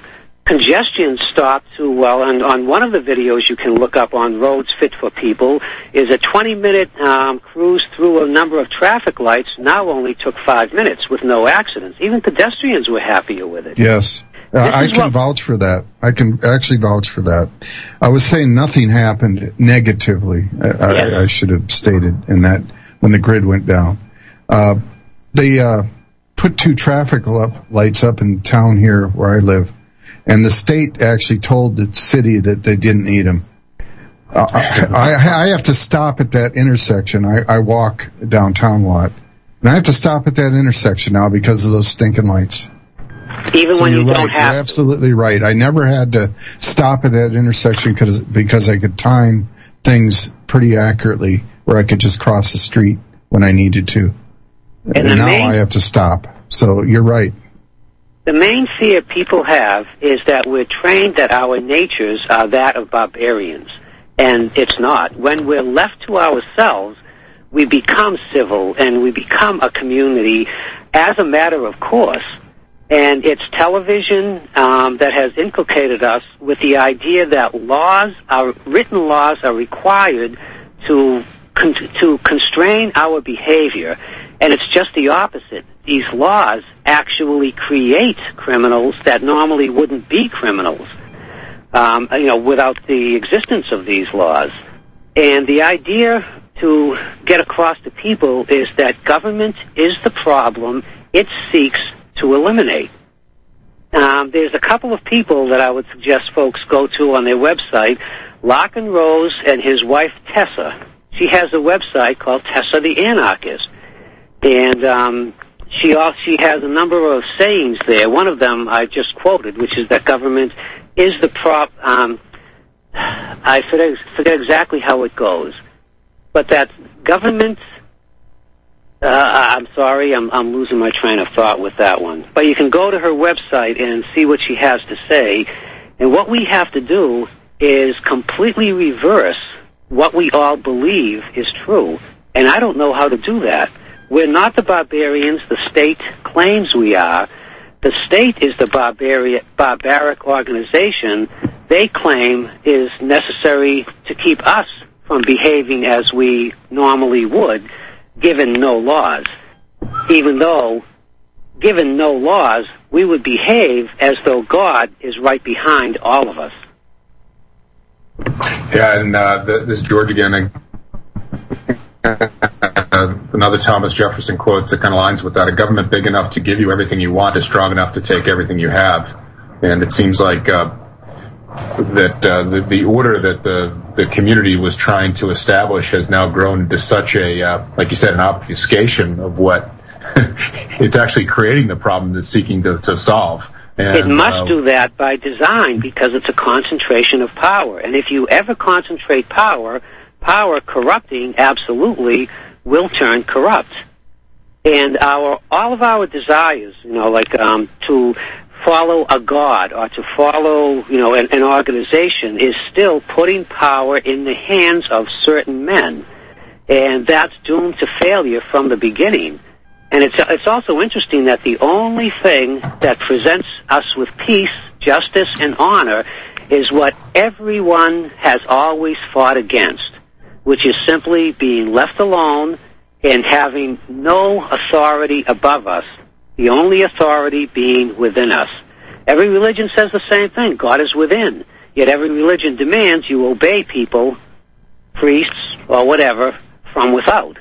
[SPEAKER 12] congestion stopped to, well, and on one of the videos you can look up on Roads Fit for People, is a twenty-minute um, cruise through a number of traffic lights now only took five minutes with no accidents. Even pedestrians were happier with it.
[SPEAKER 2] Yes. Uh, I can what, vouch for that. I can actually vouch for that. I was saying nothing happened negatively. I, yes. I, I should have stated in that when the grid went down. Uh, they uh, put two traffic lights up in town here where I live, and the state actually told the city that they didn't need them. Uh, I, I have to stop at that intersection. I, I walk downtown a lot, and I have to stop at that intersection now because of those stinking lights.
[SPEAKER 12] Even
[SPEAKER 2] so
[SPEAKER 12] when you
[SPEAKER 2] right.
[SPEAKER 12] don't have
[SPEAKER 2] You're absolutely right. I never had to stop at that intersection because because I could time things pretty accurately where I could just cross the street when I needed to. And, and now main, I have to stop. So you're right.
[SPEAKER 12] The main fear people have is that we're trained that our natures are that of barbarians, and it's not. When we're left to ourselves, we become civil and we become a community as a matter of course. And it's television um, that has inculcated us with the idea that laws, are, written laws, are required to con- to constrain our behavior, and it's just the opposite. These laws actually create criminals that normally wouldn't be criminals, um, you know, without the existence of these laws. And the idea to get across to people is that government is the problem it seeks to eliminate. Um, there's a couple of people that I would suggest folks go to on their website. Larkin Rose and his wife Tessa. She has a website called Tessa the Anarchist, and um, she also, she has a number of sayings there. One of them I just quoted, which is that government is the prop. Um, I forget, forget exactly how it goes, but that government. Uh, I'm sorry, I'm, I'm losing my train of thought with that one. But you can go to her website and see what she has to say. And what we have to do is completely reverse what we all believe is true. And I don't know how to do that. We're not the barbarians the state claims we are. The state is the barbari- barbaric organization they claim is necessary to keep us from behaving as we normally would, given no laws, even though, given no laws, we would behave as though God is right behind all of us.
[SPEAKER 3] Yeah, and uh, the, this is George again. Uh, another Thomas Jefferson quote that kind of lines with that. A government big enough to give you everything you want is strong enough to take everything you have. And it seems like uh, that uh, the, the order that the, the community was trying to establish has now grown into such a, uh, like you said, an obfuscation of what it's actually creating the problem it's seeking to, to solve. And,
[SPEAKER 12] it must
[SPEAKER 3] uh,
[SPEAKER 12] do that by design because it's a concentration of power. And if you ever concentrate power, power corrupting absolutely will turn corrupt. And our all of our desires, you know, like um, to follow a god or to follow, you know, an, an organization is still putting power in the hands of certain men. And that's doomed to failure from the beginning. And it's it's also interesting that the only thing that presents us with peace, justice, and honor is what everyone has always fought against, which is simply being left alone and having no authority above us, the only authority being within us. Every religion says the same thing. God is within. Yet every religion demands you obey people, priests, or whatever, from without.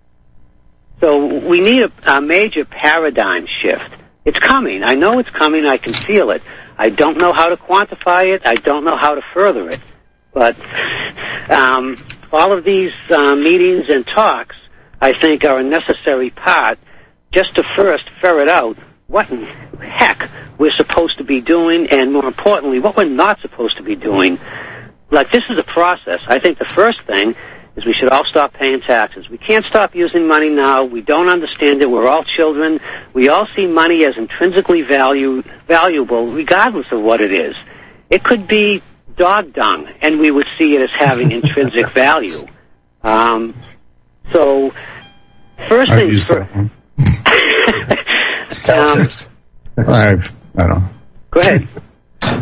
[SPEAKER 12] So we need a, a major paradigm shift. It's coming. I know it's coming. I can feel it. I don't know how to quantify it. I don't know how to further it. But um, all of these uh, meetings and talks, I think, are a necessary part just to first ferret out what in heck we're supposed to be doing and, more importantly, what we're not supposed to be doing. Like, this is a process. I think the first thing is we should all stop paying taxes. We can't stop using money now. We don't understand it. We're all children. We all see money as intrinsically value, valuable regardless of what it is. It could be dog dung, and we would see it as having intrinsic value. Um, so, first
[SPEAKER 2] I've
[SPEAKER 12] things first.
[SPEAKER 2] um,
[SPEAKER 3] I, I don't know.
[SPEAKER 12] Go ahead.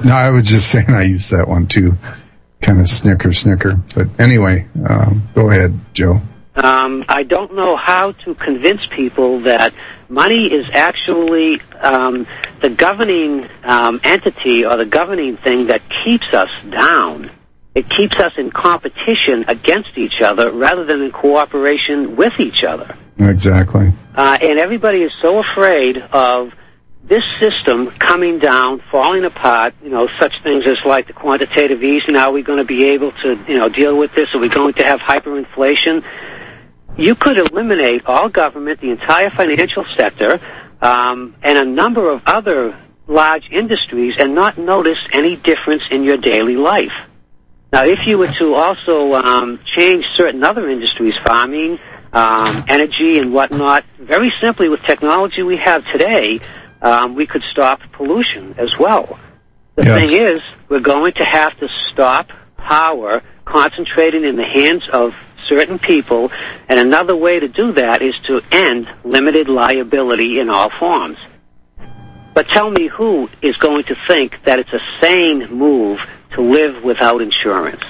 [SPEAKER 2] No, I was just saying I use that one too. Kind of snicker, snicker. But anyway, um, go ahead, Joe.
[SPEAKER 12] Um, I don't know how to convince people that money is actually um, the governing um, entity or the governing thing that keeps us down. It keeps us in competition against each other rather than in cooperation with each other.
[SPEAKER 2] Exactly.
[SPEAKER 12] Uh, and everybody is so afraid of this system coming down, falling apart, you know, such things as like the quantitative easing. Are we going to be able to, you know, deal with this? Are we going to have hyperinflation? You could eliminate all government, the entire financial sector, um, and a number of other large industries and not notice any difference in your daily life. Now, if you were to also um, change certain other industries, farming, um, energy, and whatnot, very simply with technology we have today, um, we could stop pollution as well. The
[SPEAKER 2] Yes.
[SPEAKER 12] thing is, we're going to have to stop power concentrating in the hands of certain people, and another way to do that is to end limited liability in all forms. But tell me who is going to think that it's a sane move to live without insurance?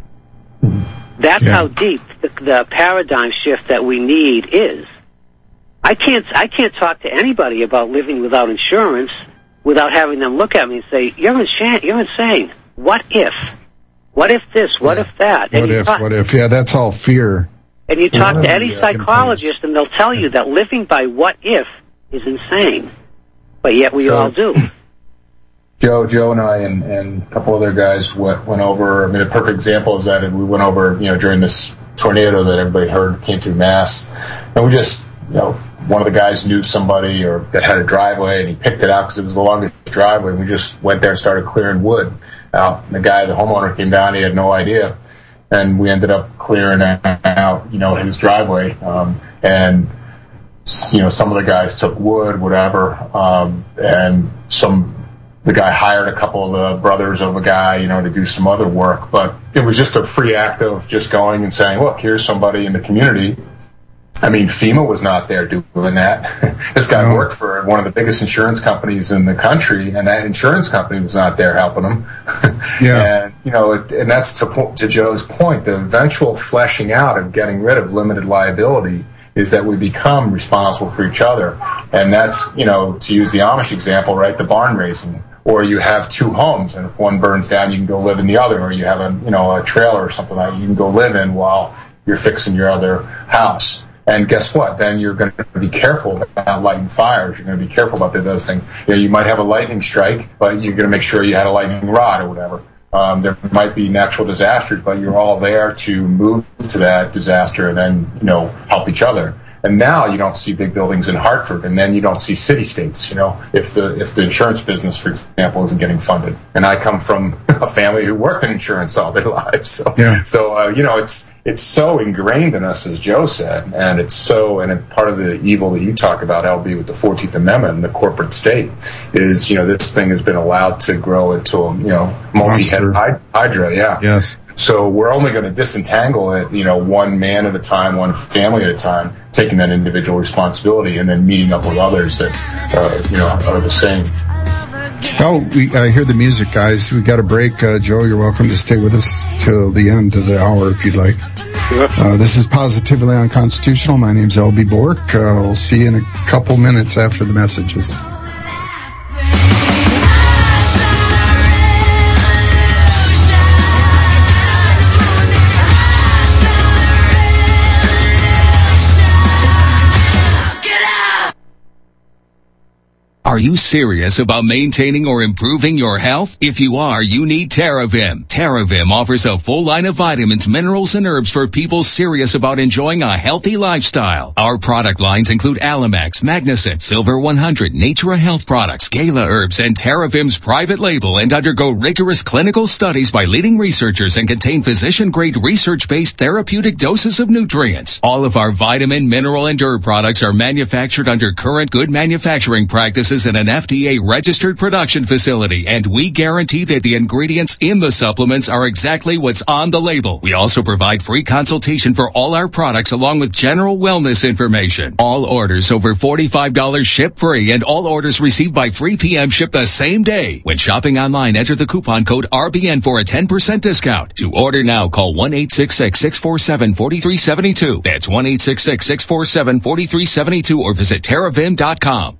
[SPEAKER 12] That's
[SPEAKER 2] Yeah.
[SPEAKER 12] how deep the, the paradigm shift that we need is. I can't I can't talk to anybody about living without insurance without having them look at me and say, "You're insane. You're insane. What if? What if this? What if that?" And
[SPEAKER 2] What
[SPEAKER 12] you
[SPEAKER 2] if,
[SPEAKER 12] talk-
[SPEAKER 2] what if? Yeah, that's all fear.
[SPEAKER 12] And you talk
[SPEAKER 2] Yeah.
[SPEAKER 12] to any
[SPEAKER 2] Yeah.
[SPEAKER 12] psychologist, and they'll tell you that living by what if is insane. But yet we
[SPEAKER 3] So-
[SPEAKER 12] all do.
[SPEAKER 3] Joe, Joe and I and, and a couple other guys went, went over. I mean, a perfect example is that we went over, you know, during this tornado that everybody heard came through Mass, and we just, you know, one of the guys knew somebody or that had a driveway, and he picked it out because it was the longest driveway. And we just went there and started clearing wood out. And the guy, the homeowner, came down. He had no idea, and we ended up clearing out, you know, his driveway. Um, and you know, some of the guys took wood, whatever, um, and some. The guy hired a couple of the brothers of a guy, you know, to do some other work. But it was just a free act of just going and saying, look, here's somebody in the community. I mean, FEMA was not there doing that. This guy
[SPEAKER 2] No.
[SPEAKER 3] worked for one of the biggest insurance companies in the country, and that insurance company was not there helping him.
[SPEAKER 2] Yeah.
[SPEAKER 3] And, you know, it, and that's to, po- to Joe's point, the eventual fleshing out of getting rid of limited liability is that we become responsible for each other. And that's, you know, to use the Amish example, right, the barn raising. Or you have two homes, and if one burns down, you can go live in the other. Or you have a, you know, a trailer or something like that you can go live in while you're fixing your other house. And guess what? Then you're going to be careful about lighting fires. You're going to be careful about those things. You know, you might have a lightning strike, but you're going to make sure you had a lightning rod or whatever. Um, there might be natural disasters, but you're all there to move to that disaster and then, you know, help each other. And now you don't see big buildings in Hartford, and then you don't see city-states, you know, if the if the insurance business, for example, isn't getting funded. And I come from a family who worked in insurance all their lives. So,
[SPEAKER 2] Yeah.
[SPEAKER 3] so uh, you know, it's it's so ingrained in us, as Joe said, and it's so, and it, part of the evil that you talk about, L B, with the fourteenth Amendment and the corporate state is, you know, this thing has been allowed to grow into a, you know, multi-headed
[SPEAKER 2] Monster.
[SPEAKER 3] hydra, yeah.
[SPEAKER 2] Yes.
[SPEAKER 3] So we're only going to disentangle it, you know, one man at a time, one family at a time, taking that individual responsibility and then meeting up with others that, uh, you know, are the same.
[SPEAKER 2] Well, we uh, hear the music, guys. We got a break. Uh, Joe, you're welcome to stay with us till the end of the hour if you'd like. Uh, this is Positively Unconstitutional. My name's L B Bork. Uh, we'll see you in a couple minutes after the messages.
[SPEAKER 10] Are you serious about maintaining or improving your health? If you are, you need TerraVim. TerraVim offers a full line of vitamins, minerals, and herbs for people serious about enjoying a healthy lifestyle. Our product lines include Alamax, Magnicet, Silver one hundred, Natura Health Products, Gala Herbs, and TerraVim's private label, and undergo rigorous clinical studies by leading researchers and contain physician-grade research-based therapeutic doses of nutrients. All of our vitamin, mineral, and herb products are manufactured under current good manufacturing practices is in an F D A-registered production facility, and we guarantee that the ingredients in the supplements are exactly what's on the label. We also provide free consultation for all our products along with general wellness information. All orders over forty-five dollars ship free, and all orders received by three p.m. ship the same day. When shopping online, enter the coupon code R B N for a ten percent discount. To order now, call one eight six six, six four seven, four three seven two. That's one eight six six, six four seven, four three seven two or visit Terravim dot com.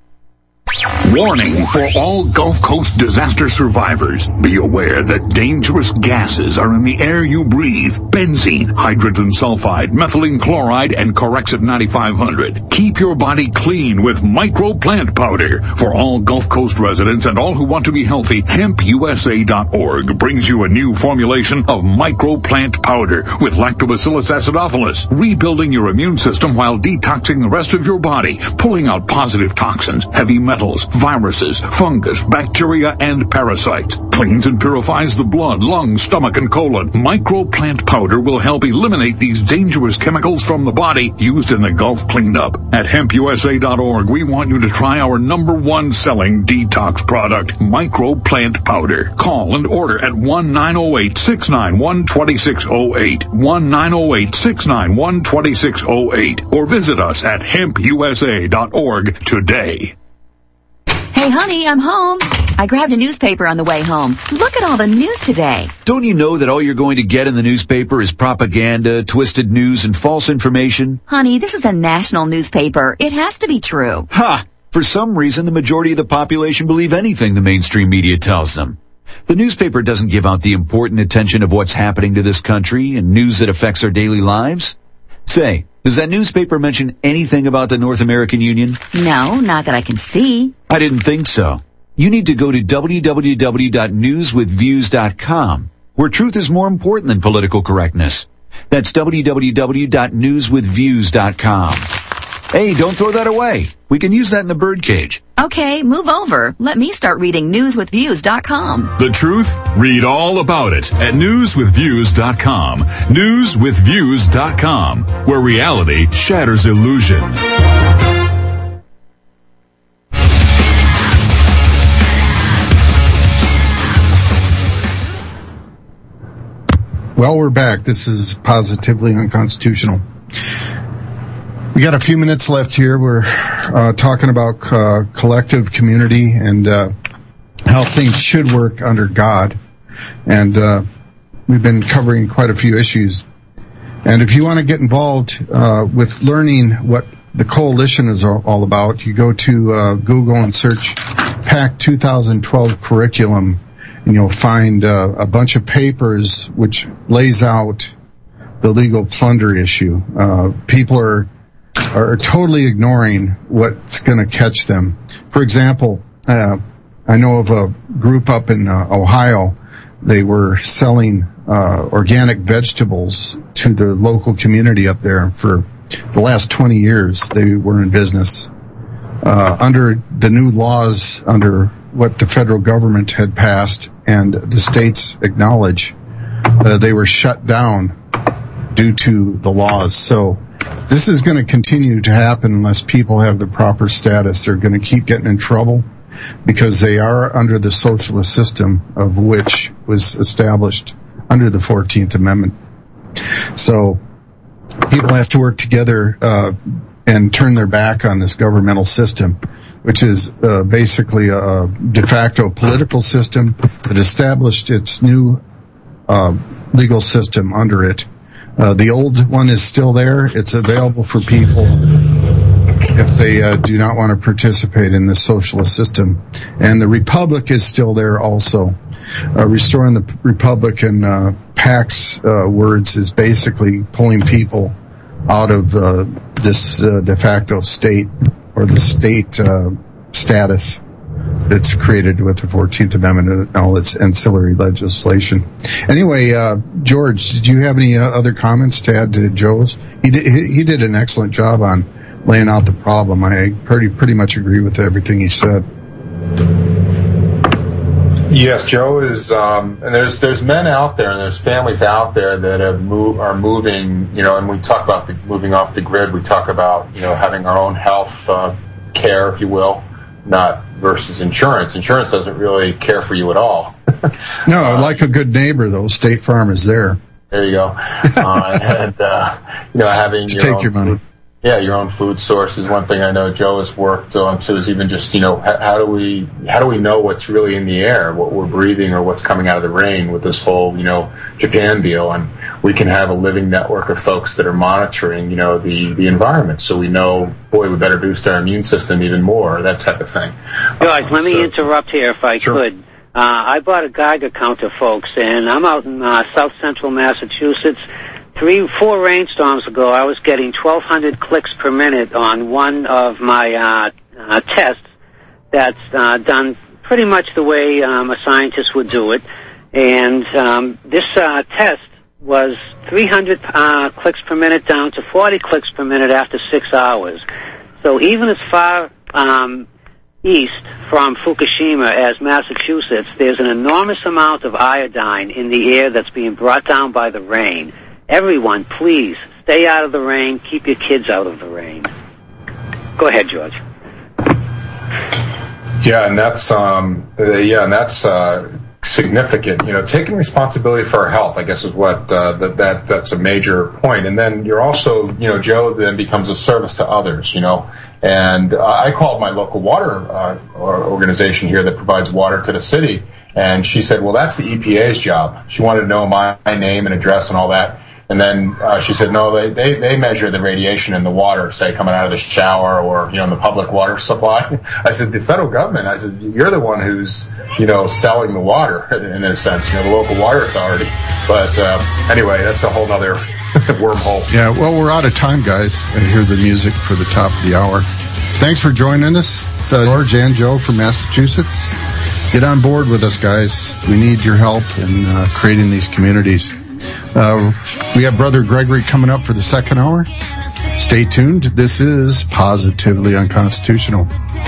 [SPEAKER 13] Warning for all Gulf Coast disaster survivors. Be aware that dangerous gases are in the air you breathe. Benzene, hydrogen sulfide, methylene chloride, and Corexit ninety-five hundred. Keep your body clean with Micro Plant Powder. For all Gulf Coast residents and all who want to be healthy, hemp U S A dot org brings you a new formulation of Micro Plant Powder with Lactobacillus acidophilus, rebuilding your immune system while detoxing the rest of your body, pulling out positive toxins, heavy metals, metals, viruses, fungus, bacteria, and parasites. Cleans and purifies the blood, lungs, stomach, and colon. Micro Plant Powder will help eliminate these dangerous chemicals from the body used in the Gulf cleanup. At hemp U S A dot org, we want you to try our number one selling detox product, Micro Plant Powder. Call and order at one nine zero eight, six nine one, two six zero eight, one nine zero eight, six nine one, two six zero eight, or visit us at hemp U S A dot org today.
[SPEAKER 14] Hey, honey, I'm home. I grabbed a newspaper on the way home. Look at all the news today.
[SPEAKER 15] Don't you know that all you're going to get in the newspaper is propaganda, twisted news, and false information?
[SPEAKER 14] Honey, this is a national newspaper. It has to be true.
[SPEAKER 15] Ha! For some reason, the majority of the population believe anything the mainstream media tells them. The newspaper doesn't give out the important attention of what's happening to this country and news that affects our daily lives. Say, does that newspaper mention anything about the North American Union?
[SPEAKER 14] No, not that I can see.
[SPEAKER 15] I didn't think so. You need to go to w w w dot news with views dot com, where truth is more important than political correctness. That's w w w dot news with views dot com. Hey, don't throw that away. We can use that in the birdcage.
[SPEAKER 14] Okay, move over. Let me start reading news with views dot com.
[SPEAKER 8] The truth? Read all about it at news with views dot com. news with views dot com, where reality shatters illusion.
[SPEAKER 2] Well, we're back. This is Positively Unconstitutional. We got a few minutes left here. We're uh, talking about uh, collective community and uh, how things should work under God. And uh, we've been covering quite a few issues. And if you want to get involved uh, with learning what the coalition is all about, you go to uh, Google and search PAC two thousand twelve curriculum, and you'll find uh, a bunch of papers which lays out the legal plunder issue. Uh, people are are totally ignoring what's going to catch them. For example, uh, I know of a group up in uh, Ohio. They were selling uh, organic vegetables to the local community up there. For the last twenty years, they were in business. Uh, under the new laws, under what the federal government had passed and the states acknowledge, uh, they were shut down due to the laws. So this is going to continue to happen unless people have the proper status. They're going to keep getting in trouble because they are under the socialist system, of which was established under the fourteenth Amendment. So people have to work together uh, and turn their back on this governmental system, which is uh, basically a de facto political system that established its new uh, legal system under it. Uh, the old one is still there. It's available for people if they uh, do not want to participate in the socialist system. And the Republic is still there also. Uh, restoring the Republican uh, PAC's uh, words is basically pulling people out of uh, this uh, de facto state or the state uh, status that's created with the fourteenth Amendment and all its ancillary legislation. Anyway, uh, George, did you have any uh, other comments to add to Joe's? He did, he did an excellent job on laying out the problem. I pretty pretty much agree with everything he said.
[SPEAKER 3] Yes, Joe is, um, and there's there's men out there and there's families out there that have move, are moving, you know, and we talk about the, moving off the grid. We talk about, you know, having our own health uh, care, if you will. not versus insurance. Insurance doesn't really care for you at all.
[SPEAKER 2] No, uh, like a good neighbor, though, State Farm is there.
[SPEAKER 3] There you go. Uh, and, uh, you know, having
[SPEAKER 2] to
[SPEAKER 3] your
[SPEAKER 2] take
[SPEAKER 3] own
[SPEAKER 2] your money.
[SPEAKER 3] Food, yeah, your own food source is one thing I know Joe has worked on too, is even just, you know, how, how do we, how do we know what's really in the air, what we're breathing or what's coming out of the rain with this whole, you know, Japan deal. And we can have a living network of folks that are monitoring, you know, the, the environment. So we know, boy, we better boost our immune system even more, that type of thing.
[SPEAKER 12] George, let me
[SPEAKER 3] so,
[SPEAKER 12] interrupt here if I
[SPEAKER 3] sure.
[SPEAKER 12] could. Uh, I bought a Geiger counter, folks, and I'm out in uh, south central Massachusetts. Three, four rainstorms ago, I was getting twelve hundred clicks per minute on one of my uh, uh, tests that's uh, done pretty much the way um, a scientist would do it. And um, this uh, test was three hundred uh, clicks per minute down to forty clicks per minute after six hours. So even as far um, east from Fukushima as Massachusetts, there's an enormous amount of iodine in the air that's being brought down by the rain. Everyone, please, stay out of the rain. Keep your kids out of the rain. Go ahead, George.
[SPEAKER 3] Yeah, and that's um, uh, yeah, and that's uh, significant. You know, taking responsibility for our health, I guess, is what uh, that that that's a major point. And then you're also, you know, Joe then becomes a service to others. You know, and uh, I called my local water uh, organization here that provides water to the city, and she said, "Well, that's the E P A's job." She wanted to know my, my name and address and all that. And then uh, she said, no, they, they, they measure the radiation in the water, say, coming out of the shower or, you know, in the public water supply. I said, the federal government, I said, you're the one who's, you know, selling the water, in a sense, you know, the local water authority. But uh, anyway, that's a whole other wormhole.
[SPEAKER 2] Yeah, well, we're out of time, guys. I hear the music for the top of the hour. Thanks for joining us, uh, George and Joe from Massachusetts. Get on board with us, guys. We need your help in uh, creating these communities. Uh, we have Brother Gregory coming up for the second hour. Stay tuned. This is Positively Unconstitutional.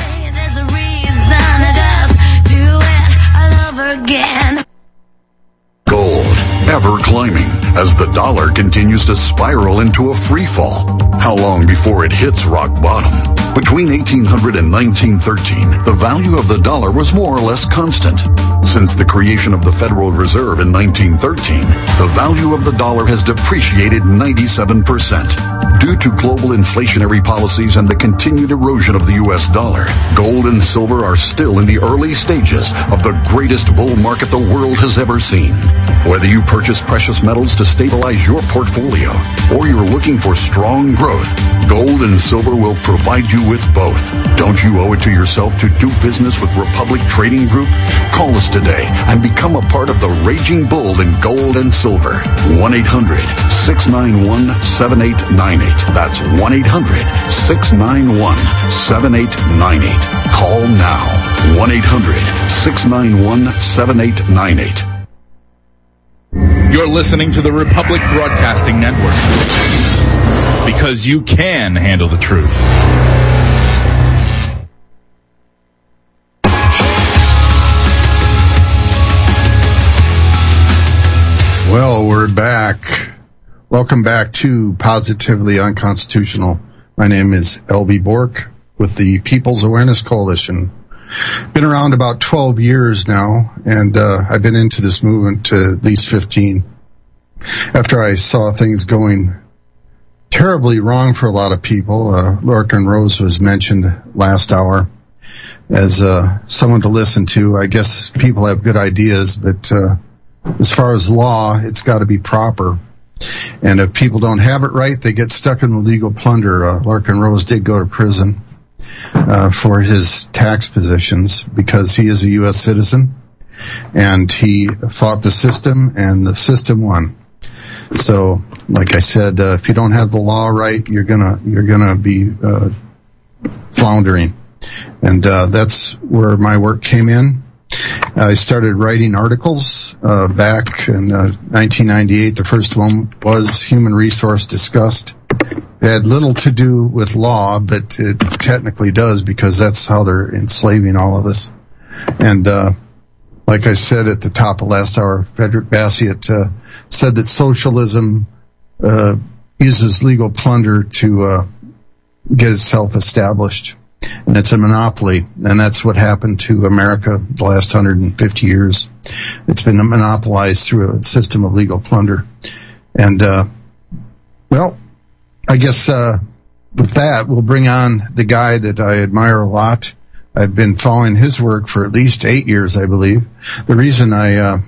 [SPEAKER 13] Gold, ever climbing as the dollar continues to spiral into a free fall. How long before it hits rock bottom? Between eighteen hundred and nineteen thirteen, the value of the dollar was more or less constant. Since the creation of the Federal Reserve in nineteen thirteen, the value of the dollar has depreciated ninety-seven percent. Due to global inflationary policies and the continued erosion of the U S dollar, gold and silver are still in the early stages of the greatest bull market the world has ever seen. Whether you purchase precious metals to stabilize your portfolio or you're looking for strong growth, gold and silver will provide you with both. Don't you owe it to yourself to do business with Republic Trading Group? Call us today and become a part of the raging bull in gold and silver. one eight hundred six nine one seven eight nine eight. That's one eight hundred six nine one seven eight nine eight. Call now. one eight hundred six nine one seven eight nine eight.
[SPEAKER 8] You're listening to the Republic Broadcasting Network. Because you can handle the truth.
[SPEAKER 2] Well, we're back. Welcome back to Positively Unconstitutional. My name is L B Bork with the People's Awareness Coalition. Been around about twelve years now, and uh, I've been into this movement to at least fifteen. After I saw things going terribly wrong for a lot of people, uh, Lorcan Rose was mentioned last hour as uh, someone to listen to. I guess people have good ideas, but uh, as far as law, it's got to be proper. And if people don't have it right, they get stuck in the legal plunder. Uh, Larkin Rose did go to prison uh, for his tax positions because he is a U S citizen, and he fought the system, and the system won. So, like I said, uh, if you don't have the law right, you're gonna you're gonna be uh, floundering, and uh, that's where my work came in. I started writing articles uh, back in uh, nineteen ninety-eight. The first one was Human Resource Discussed. It had little to do with law, but it technically does, because that's how they're enslaving all of us. And uh, like I said at the top of last hour, Frederick Bastiat uh, said that socialism uh, uses legal plunder to uh, get itself established. and it's a monopoly, and that's what happened to America the last one hundred fifty years. It's been monopolized through a system of legal plunder. And, uh, well, I guess uh, with that, we'll bring on the guy that I admire a lot. I've been following his work for at least eight years, I believe. The reason I uh,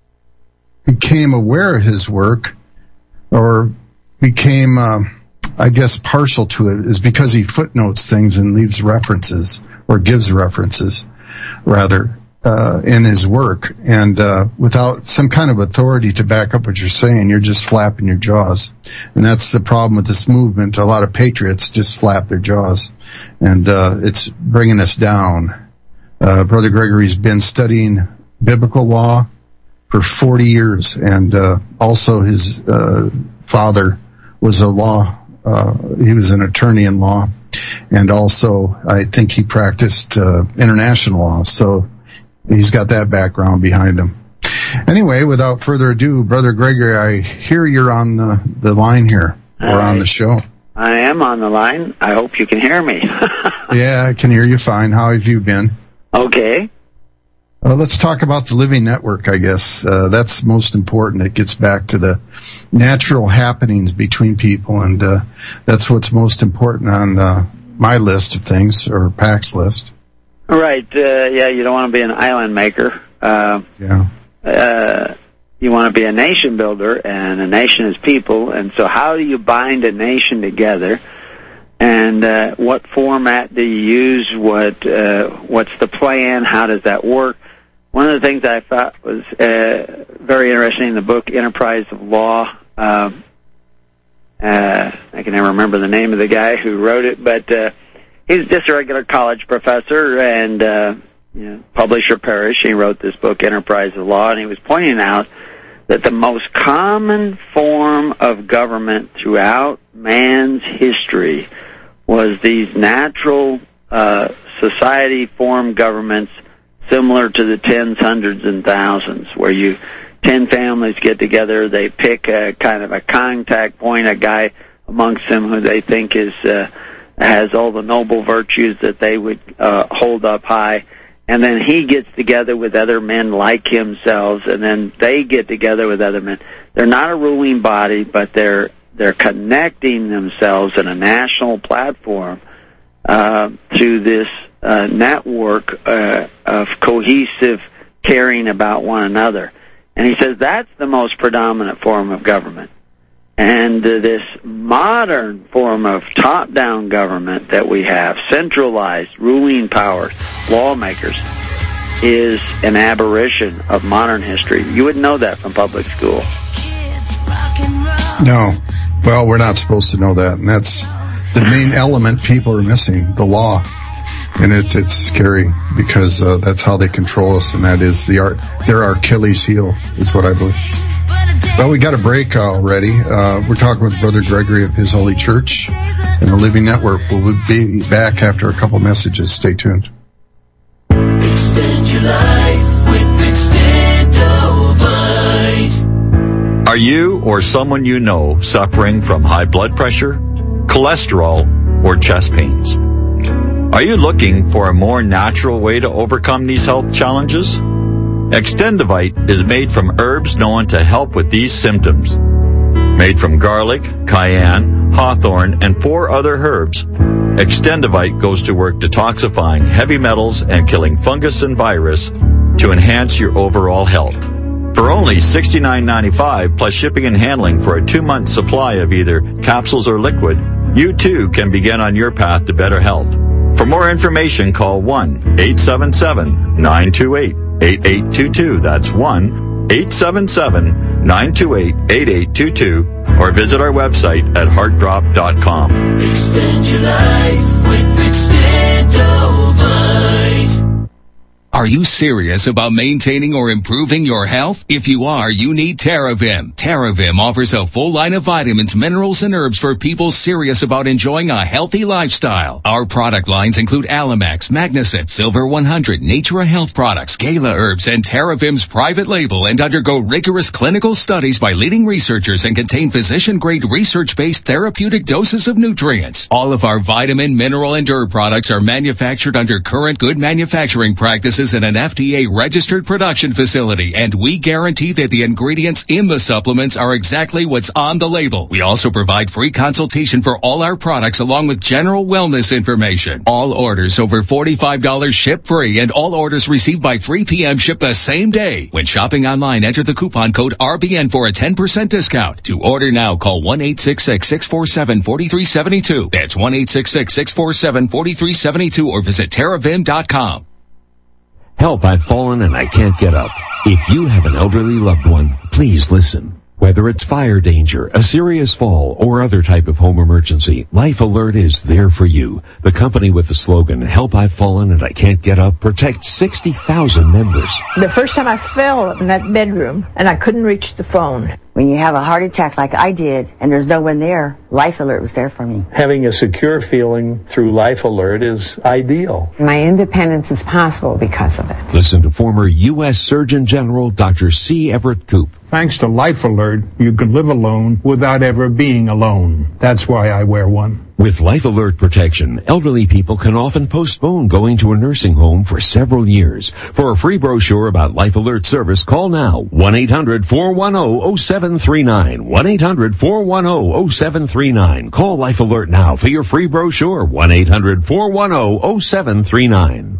[SPEAKER 2] became aware of his work, or became, uh, I guess, partial to it, is because he footnotes things and leaves references, or gives references, rather, uh, in his work. And uh, without some kind of authority to back up what you're saying, you're just flapping your jaws. And that's the problem with this movement. A lot of patriots just flap their jaws. And uh, it's bringing us down. Uh, Brother Gregory's been studying biblical law for forty years, and uh, also his uh, father was a law, uh, he was an attorney in law, and also I think he practiced uh, international law, so he's got that background behind him. Anyway, without further ado, Brother Gregory, I hear you're on the, the line here, or on the show.
[SPEAKER 16] I am on the line. I hope you can hear me.
[SPEAKER 2] Yeah, I can hear you fine. How have you been?
[SPEAKER 16] Okay.
[SPEAKER 2] Uh, let's talk about the living network, I guess. Uh, that's most important. It gets back to the natural happenings between people, and uh, that's what's most important on uh, my list of things, or PAC's list.
[SPEAKER 16] Right. Uh, yeah, you don't want to be an island maker. Uh,
[SPEAKER 2] yeah.
[SPEAKER 16] Uh, you want to be a nation builder, and a nation is people. And so how do you bind a nation together? And uh, what format do you use? What uh, what's the plan? How does that work? One of the things I thought was uh, very interesting in the book Enterprise of Law, um, uh, I can never remember the name of the guy who wrote it, but uh, he's just a regular college professor and uh, you know, publisher Parrish. He wrote this book Enterprise of Law, and he was pointing out that the most common form of government throughout man's history was these natural uh, society-formed governments similar to the tens, hundreds, and thousands, where you ten families get together, they pick a kind of a contact point, a guy amongst them who they think is uh, has all the noble virtues that they would uh, hold up high, and then he gets together with other men like himself, and then they get together with other men. They're not a ruling body, but they're they're connecting themselves in a national platform uh, through this uh, network uh, of cohesive caring about one another. And he says that's the most predominant form of government. And uh, this modern form of top-down government that we have, centralized ruling powers, lawmakers, is an aberration of modern history. You wouldn't know that from public school.
[SPEAKER 2] No. Well, we're not supposed to know that, and that's the main element people are missing, the law. And it's it's scary because uh, that's how they control us, and that is the art, their Achilles heel, is what I believe. Well, we got a break already. Uh, we're talking with Brother Gregory of His Holy Church and the Living Network. We'll be back after a couple messages. Stay tuned.
[SPEAKER 6] Extend your life with Extendovite.
[SPEAKER 7] Are you or someone you know suffering from high blood pressure, cholesterol, or chest pains? Are you looking for a more natural way to overcome these health challenges? Extendovite is made from herbs known to help with these symptoms. Made from garlic, cayenne, hawthorn, and four other herbs, Extendovite goes to work detoxifying heavy metals and killing fungus and virus to enhance your overall health. For only sixty-nine ninety-five plus shipping and handling for a two-month supply of either capsules or liquid, you too can begin on your path to better health. For more information, call one eight seven seven, nine two eight, eight eight two two. That's one eight seven seven, nine two eight, eight eight two two. Or visit our website at heart drop dot com.
[SPEAKER 6] Extend your life with Extendovite.
[SPEAKER 10] Are you serious about maintaining or improving your health? If you are, you need TerraVim. TerraVim offers a full line of vitamins, minerals, and herbs for people serious about enjoying a healthy lifestyle. Our product lines include Alamax, Magnicet, Silver one hundred, Natura Health Products, Gala Herbs, and TerraVim's private label, and undergo rigorous clinical studies by leading researchers and contain physician-grade research-based therapeutic doses of nutrients. All of our vitamin, mineral, and herb products are manufactured under current good manufacturing practices in an F D A-registered production facility, and we guarantee that the ingredients in the supplements are exactly what's on the label. We also provide free consultation for all our products along with general wellness information. All orders over forty-five dollars ship free, and all orders received by three p.m. ship the same day. When shopping online, enter the coupon code R B N for a ten percent discount. To order now, call one eight six six, six four seven, four three seven two. That's one eight six six, six four seven, four three seven two, or visit terravim dot com.
[SPEAKER 17] Help, I've fallen and I can't get up. If you have an elderly loved one, please listen. Whether it's fire danger, a serious fall, or other type of home emergency, Life Alert is there for you. The company with the slogan, Help, I've Fallen and I Can't Get Up, protects sixty thousand members.
[SPEAKER 18] The first time I fell in that bedroom and I couldn't reach the phone.
[SPEAKER 19] When you have a heart attack like I did and there's no one there, Life Alert was there for me.
[SPEAKER 20] Having a secure feeling through Life Alert is ideal.
[SPEAKER 21] My independence is possible because of it.
[SPEAKER 17] Listen to former U S Surgeon General Doctor C. Everett Koop.
[SPEAKER 22] Thanks to Life Alert, you can live alone without ever being alone. That's why I wear one.
[SPEAKER 17] With Life Alert protection, elderly people can often postpone going to a nursing home for several years. For a free brochure about Life Alert service, call now. one eight hundred, four one zero, zero seven three nine. one eight hundred, four one zero, zero seven three nine. Call Life Alert now for your free brochure. one eight hundred, four one zero, zero seven three nine.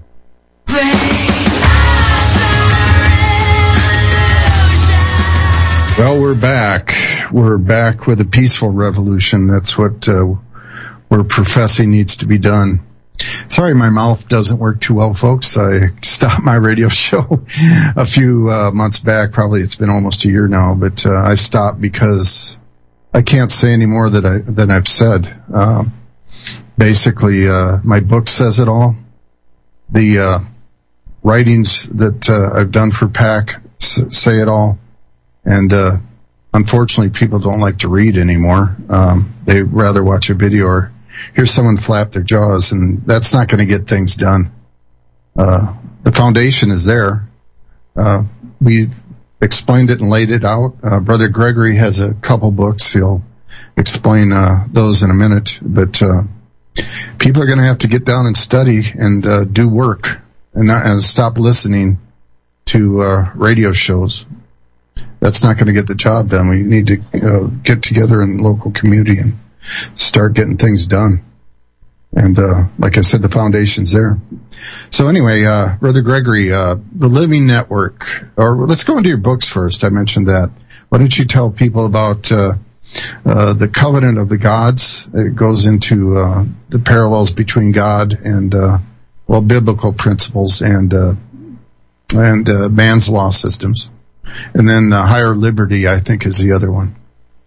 [SPEAKER 2] Well, we're back. We're back with a peaceful revolution. That's what uh, we're professing needs to be done. Sorry, my mouth doesn't work too well, folks. I stopped my radio show a few uh, months back. Probably it's been almost a year now, but uh, I stopped because I can't say any more that I, than I've said. Uh, basically, uh, my book says it all. The uh, writings that uh, I've done for PAC s- say it all. And, uh, unfortunately, people don't like to read anymore. Um, they rather watch a video or hear someone flap their jaws, and that's not going to get things done. Uh, the foundation is there. Uh, we explained it and laid it out. Uh, Brother Gregory has a couple books. He'll explain, uh, those in a minute. But, uh, people are going to have to get down and study and, uh, do work and not, and stop listening to, uh, radio shows. That's not going to get the job done. We need to uh, get together in the local community and start getting things done. And uh, like I said, the foundation's there. So anyway, uh, Brother Gregory, uh, the Living Network, or let's go into your books first. I mentioned that. Why don't you tell people about uh, uh, the Covenant of the Gods? It goes into uh, the parallels between God and, uh, well, biblical principles and uh, and uh, man's law systems. And then uh, Higher Liberty, I think, is the other one.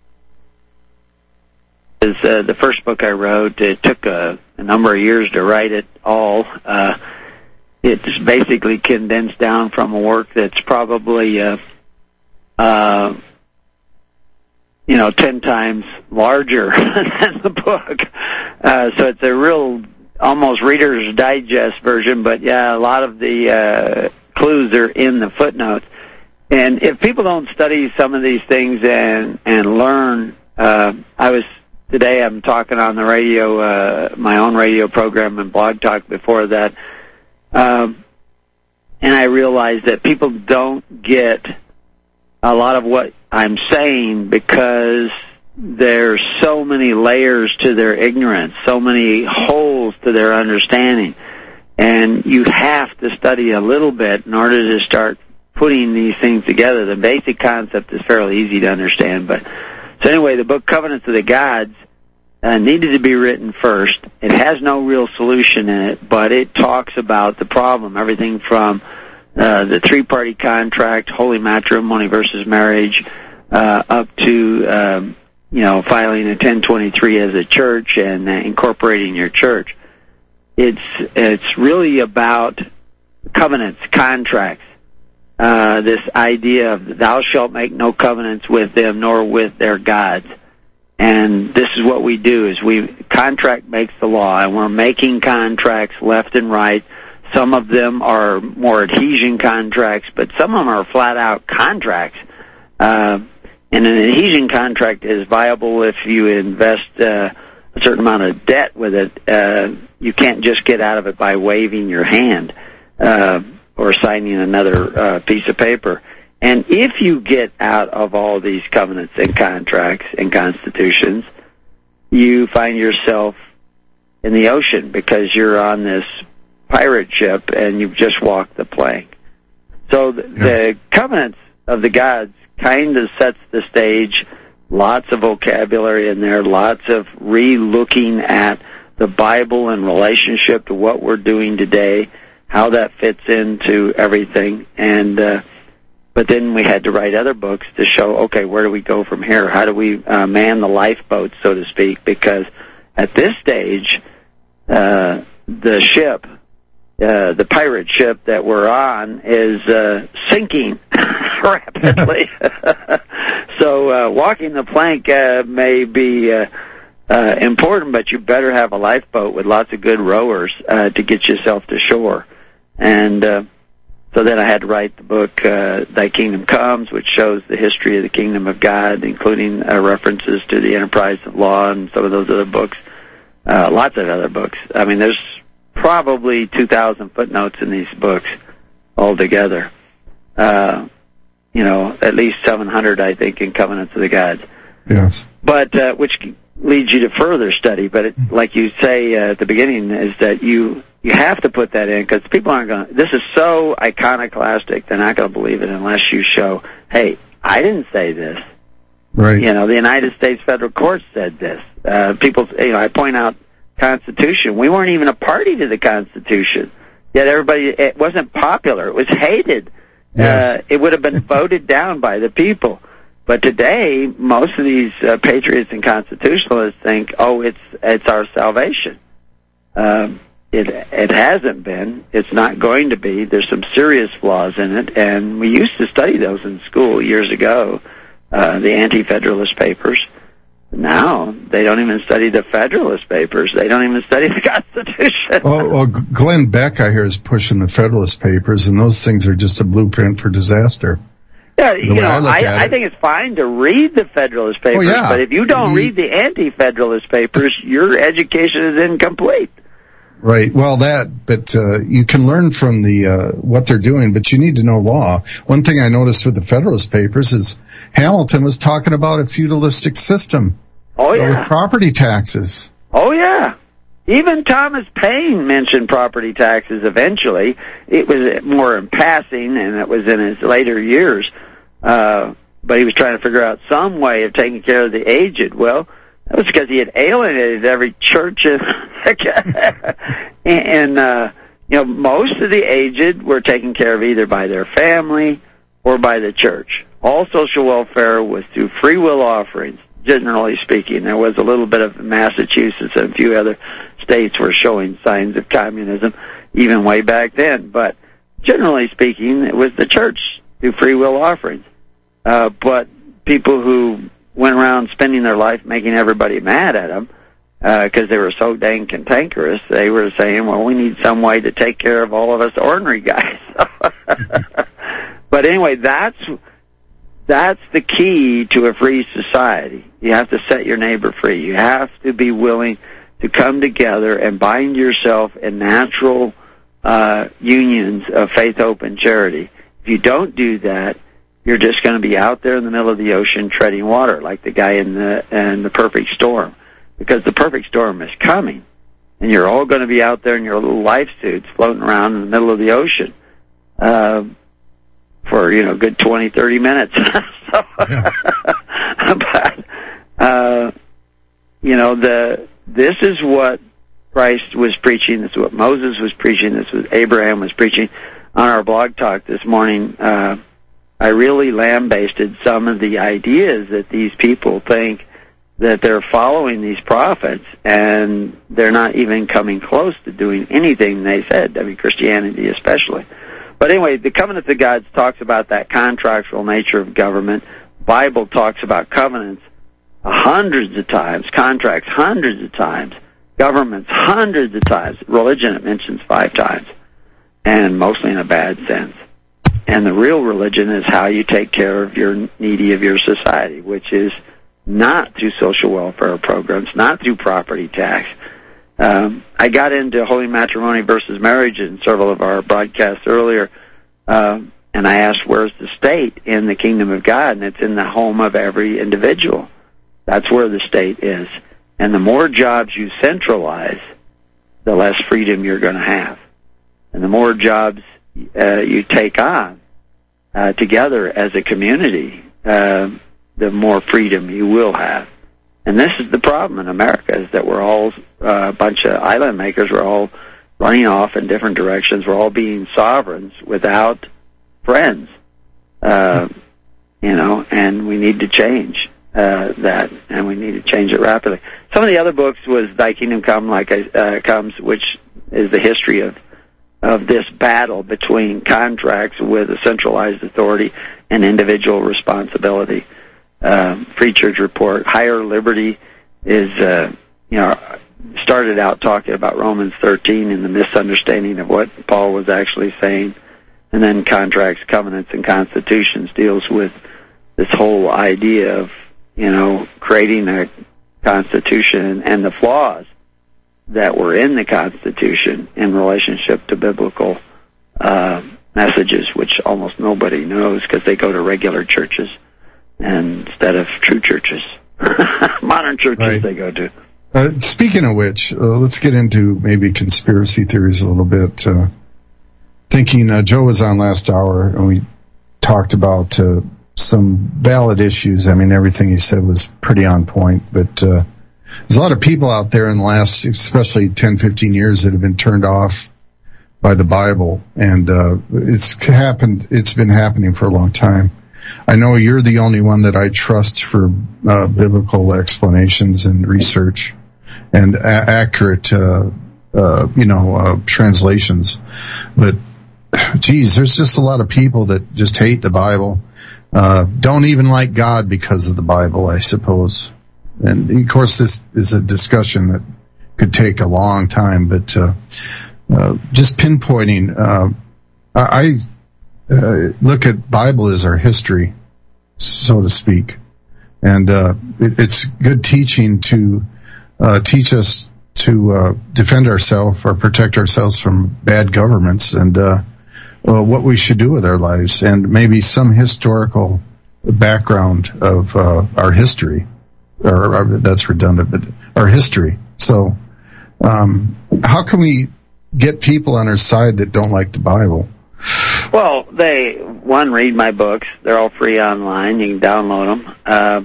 [SPEAKER 16] Is uh, the first book I wrote. It took a, a number of years to write it all. Uh, it's basically condensed down from a work that's probably, uh, uh, you know, ten times larger than the book. Uh, so it's a real, almost Reader's Digest version. But yeah, a lot of the uh, clues are in the footnotes. And if people don't study some of these things and and learn, uh, I was today I'm talking on the radio, uh, my own radio program and Blog Talk before that, um, and I realized that people don't get a lot of what I'm saying because there's so many layers to their ignorance, so many holes to their understanding, and you have to study a little bit in order to start putting these things together. The basic concept is fairly easy to understand. But so anyway, the book Covenants of the Gods uh, needed to be written first. It has no real solution in it, but it talks about the problem, everything from uh, the three-party contract, holy matrimony versus marriage, uh, up to um, you know filing a ten twenty-three as a church and uh, incorporating your church. It's it's really about covenants, contracts. Uh, this idea of thou shalt make no covenants with them nor with their gods. And this is what we do, is we, contract makes the law, and we're making contracts left and right. Some of them are more adhesion contracts, but some of them are flat-out contracts. Uh, and an adhesion contract is viable if you invest uh, a certain amount of debt with it. Uh, you can't just get out of it by waving your hand uh, or signing another uh, piece of paper. And if you get out of all these covenants and contracts and constitutions, you find yourself in the ocean because you're on this pirate ship and you've just walked the plank. So the, yes. the covenants of the gods kind of sets the stage. Lots of vocabulary in there, lots of re-looking at the Bible in relationship to what we're doing today, how that fits into everything. And uh, but then we had to write other books to show, okay, where do we go from here? How do we uh, man the lifeboat, so to speak? Because at this stage, uh, the ship, uh, the pirate ship that we're on, is uh, sinking rapidly. So uh, walking the plank uh, may be uh, uh, important, but you better have a lifeboat with lots of good rowers uh, to get yourself to shore. And uh, so then I had to write the book, uh, Thy Kingdom Comes, which shows the history of the kingdom of God, including uh, references to the Enterprise of Law and some of those other books. Uh, lots of other books. I mean, there's probably two thousand footnotes in these books altogether. Uh, you know, at least seven hundred, I think, in Covenants of the Gods.
[SPEAKER 2] Yes.
[SPEAKER 16] But, uh, which leads you to further study. But it, like you say uh, at the beginning, is that you... You have to put that in because people aren't going to... This is so iconoclastic, they're not going to believe it unless you show, hey, I didn't say this.
[SPEAKER 2] Right.
[SPEAKER 16] You know, the United States federal court said this. Uh, people, you know, I point out Constitution. We weren't even a party to the Constitution. Yet everybody... It wasn't popular. It was hated.
[SPEAKER 2] Yes.
[SPEAKER 16] Uh, it would have been voted down by the people. But today, most of these uh, patriots and constitutionalists think, oh, it's it's our salvation. Um... It it hasn't been. It's not going to be. There's some serious flaws in it, and we used to study those in school years ago, uh, the Anti-Federalist Papers. Now, they don't even study the Federalist Papers. They don't even study the Constitution.
[SPEAKER 2] Well, well, Glenn Beck, I hear, is pushing the Federalist Papers, and those things are just a blueprint for disaster.
[SPEAKER 16] Yeah, you know, I, I, I think it's fine to read the Federalist Papers,
[SPEAKER 2] oh, yeah.
[SPEAKER 16] but if you don't
[SPEAKER 2] mm-hmm.
[SPEAKER 16] read the Anti-Federalist Papers, your education is incomplete.
[SPEAKER 2] Right. Well, that, but uh, you can learn from the uh, what they're doing, but you need to know law. One thing I noticed with the Federalist Papers is Hamilton was talking about a feudalistic system.
[SPEAKER 16] Oh, yeah.
[SPEAKER 2] With property taxes.
[SPEAKER 16] Oh, yeah. Even Thomas Paine mentioned property taxes eventually. It was more in passing, and it was in his later years. Uh, but he was trying to figure out some way of taking care of the aged. Well, that was because he had alienated every church. In and, uh, you know, most of the aged were taken care of either by their family or by the church. All social welfare was through free will offerings, generally speaking. There was a little bit of Massachusetts and a few other states were showing signs of communism, even way back then. But generally speaking, it was the church through free will offerings. Uh, but people who went around spending their life making everybody mad at them because uh, they were so dang cantankerous, they were saying, well, we need some way to take care of all of us ordinary guys. But anyway, that's that's the key to a free society. You have to set your neighbor free. You have to be willing to come together and bind yourself in natural uh, unions of faith, hope, and charity. If you don't do that, you're just going to be out there in the middle of the ocean treading water, like the guy in the in the perfect storm, because the perfect storm is coming, and you're all going to be out there in your little life suits floating around in the middle of the ocean uh, for you know, good twenty, thirty minutes. so, but uh, you know, the this is what Christ was preaching. This is what Moses was preaching. This was Abraham was preaching. On our blog talk this morning, Uh, I really lambasted some of the ideas that these people think that they're following these prophets, and they're not even coming close to doing anything they said, I mean, Christianity especially. But anyway, the Covenants of God talks about that contractual nature of government. Bible talks about covenants hundreds of times, contracts hundreds of times, governments hundreds of times. Religion it mentions five times, and mostly in a bad sense. And the real religion is how you take care of your needy of your society, which is not through social welfare programs, not through property tax. Um, I got into holy matrimony versus marriage in several of our broadcasts earlier, um, and I asked, where's the state in the kingdom of God? And it's in the home of every individual. That's where the state is. And the more jobs you centralize, the less freedom you're going to have. And the more jobs uh, you take on uh, together as a community, uh, the more freedom you will have. And this is the problem in America, is that we're all uh, a bunch of island makers. We're all running off in different directions. We're all being sovereigns without friends, uh, you know, and we need to change uh, that, and we need to change it rapidly. Some of the other books was Thy Kingdom Come, like I, uh, comes, which is the history of of this battle between contracts with a centralized authority and individual responsibility. Um, Free Church Report, Higher Liberty is, uh, you know, started out talking about Romans thirteen and the misunderstanding of what Paul was actually saying. And then Contracts, Covenants, and Constitutions deals with this whole idea of, you know, creating a Constitution and the flaws that were in the Constitution in relationship to biblical uh, messages, which almost nobody knows because they go to regular churches and instead of true churches, modern churches right. they go to.
[SPEAKER 2] Uh, speaking of which, uh, let's get into maybe conspiracy theories a little bit. Uh, thinking uh, Joe was on last hour and we talked about uh, some valid issues. I mean, everything he said was pretty on point, but uh, there's a lot of people out there in the last, especially ten, fifteen years that have been turned off by the Bible, and uh, it's happened. It's been happening for a long time. I know you're the only one that I trust for uh, biblical explanations and research and a- accurate, uh, uh, you know, uh, translations. But, geez, there's just a lot of people that just hate the Bible, uh, don't even like God because of the Bible, I suppose. And, of course, this is a discussion that could take a long time, but uh, uh, just pinpointing, uh, I... Uh, look at Bible as our history, so to speak, and uh, it, it's good teaching to uh, teach us to uh, defend ourselves or protect ourselves from bad governments, and uh, well, what we should do with our lives, and maybe some historical background of uh, our history, or, or that's redundant, but our history. So, um, how can we get people on our side that don't like the Bible?
[SPEAKER 16] Well, they, one, read my books. They're all free online. You can download them. Uh,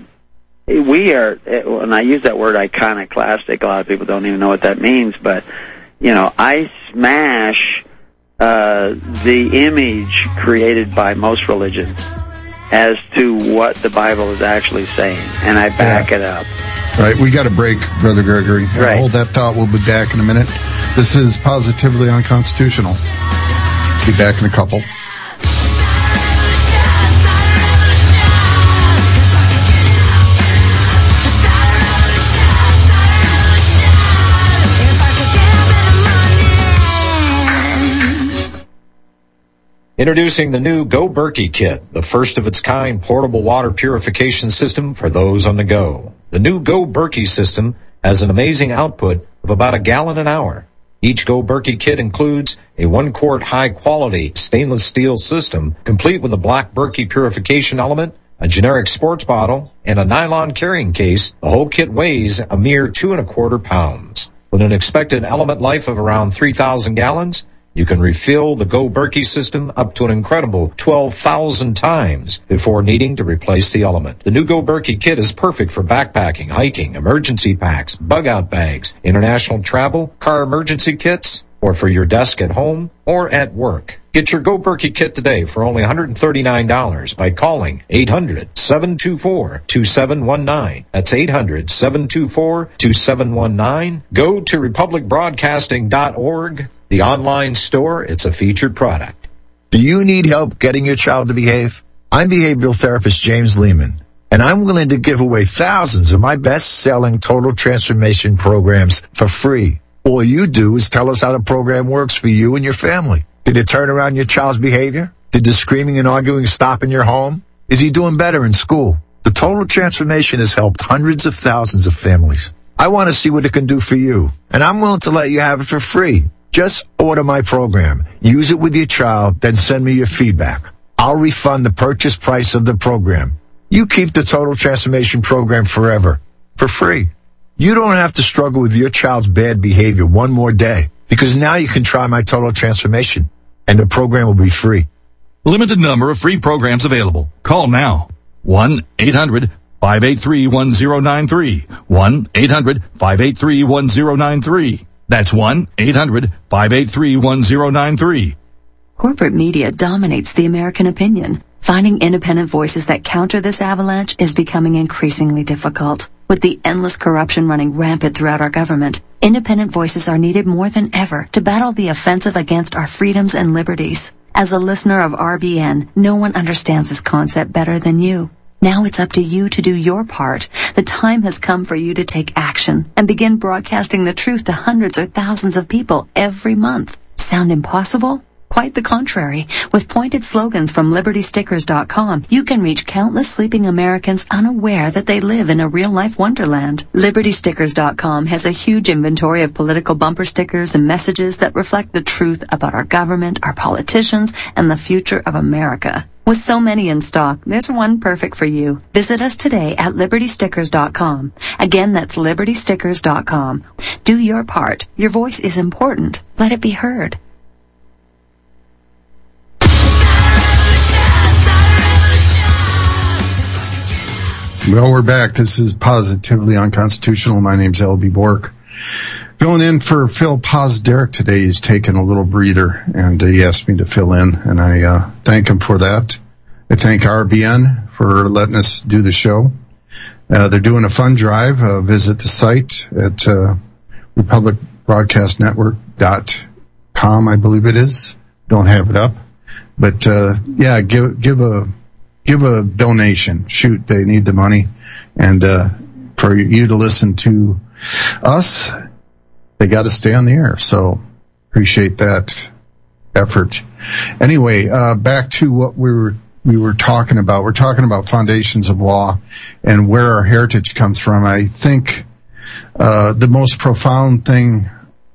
[SPEAKER 16] we are, when I use that word iconoclastic, a lot of people don't even know what that means, but, you know, I smash uh, the image created by most religions as to what the Bible is actually saying, and I back yeah. it up.
[SPEAKER 2] Right, we got a break, Brother Gregory.
[SPEAKER 16] Right.
[SPEAKER 2] Hold that thought. We'll be back in a minute. This is Positively Unconstitutional. Be back in a couple.
[SPEAKER 5] Introducing the new Go Berkey Kit, the first of its kind portable water purification system for those on the go. The new Go Berkey system has an amazing output of about a gallon an hour. Each Go Berkey kit includes a one-quart high-quality stainless steel system, complete with a black Berkey purification element, a generic sports bottle, and a nylon carrying case. The whole kit weighs a mere two and a quarter pounds. With an expected element life of around three thousand gallons, you can refill the Go Berkey system up to an incredible twelve thousand times before needing to replace the element. The new Go Berkey kit is perfect for backpacking, hiking, emergency packs, bug-out bags, international travel, car emergency kits, or for your desk at home or at work. Get your Go Berkey kit today for only one hundred thirty-nine dollars by calling eight hundred, seven two four, two seven one nine. That's eight hundred, seven two four, two seven one nine. Go to republic broadcasting dot org. The online store, it's a featured product.
[SPEAKER 1] Do you need help getting your child to behave? I'm behavioral therapist James Lehman, and I'm willing to give away thousands of my best-selling total transformation programs for free. All you do is tell us how the program works for you and your family. Did it turn around your child's behavior? Did the screaming and arguing stop in your home? Is he doing better in school? The total transformation has helped hundreds of thousands of families. I want to see what it can do for you, and I'm willing to let you have it for free. Just order my program, use it with your child, then send me your feedback. I'll refund the purchase price of the program. You keep the Total Transformation Program forever, for free. You don't have to struggle with your child's bad behavior one more day, because now you can try my Total Transformation, and the program will be free.
[SPEAKER 4] Limited number of free programs available. Call now. one eight hundred five eight three one zero nine three. one eight hundred five eight three one zero nine three. That's one eight hundred five eight three one zero nine three.
[SPEAKER 14] Corporate media dominates the American opinion. Finding independent voices that counter this avalanche is becoming increasingly difficult. With the endless corruption running rampant throughout our government, independent voices are needed more than ever to battle the offensive against our freedoms and liberties. As a listener of R B N, no one understands this concept better than you. Now it's up to you to do your part. The time has come for you to take action and begin broadcasting the truth to hundreds or thousands of people every month. Sound impossible? Quite the contrary. With pointed slogans from Liberty Stickers dot com, you can reach countless sleeping Americans unaware that they live in a real-life wonderland. Liberty Stickers dot com has a huge inventory of political bumper stickers and messages that reflect the truth about our government, our politicians, and the future of America. With so many in stock, there's one perfect for you. Visit us today at Liberty Stickers dot com. Again, that's Liberty Stickers dot com. Do your part. Your voice is important. Let it be heard.
[SPEAKER 2] Well, we're back. This is Positively Unconstitutional. My name's L B Bork. Filling in for Phil Pozderac today. He's taking a little breather, and he asked me to fill in, and I uh, thank him for that. I thank R B N for letting us do the show. Uh, they're doing a fund drive. Uh, visit the site at uh, republic broadcast network dot com, I believe it is. Don't have it up. But, uh, yeah, give, give a, give a donation. Shoot, they need the money. And, uh, for you to listen to us, they got to stay on the air. So appreciate that effort. Anyway, uh, back to what we were, we were talking about. We're talking about foundations of law and where our heritage comes from. I think, uh, the most profound thing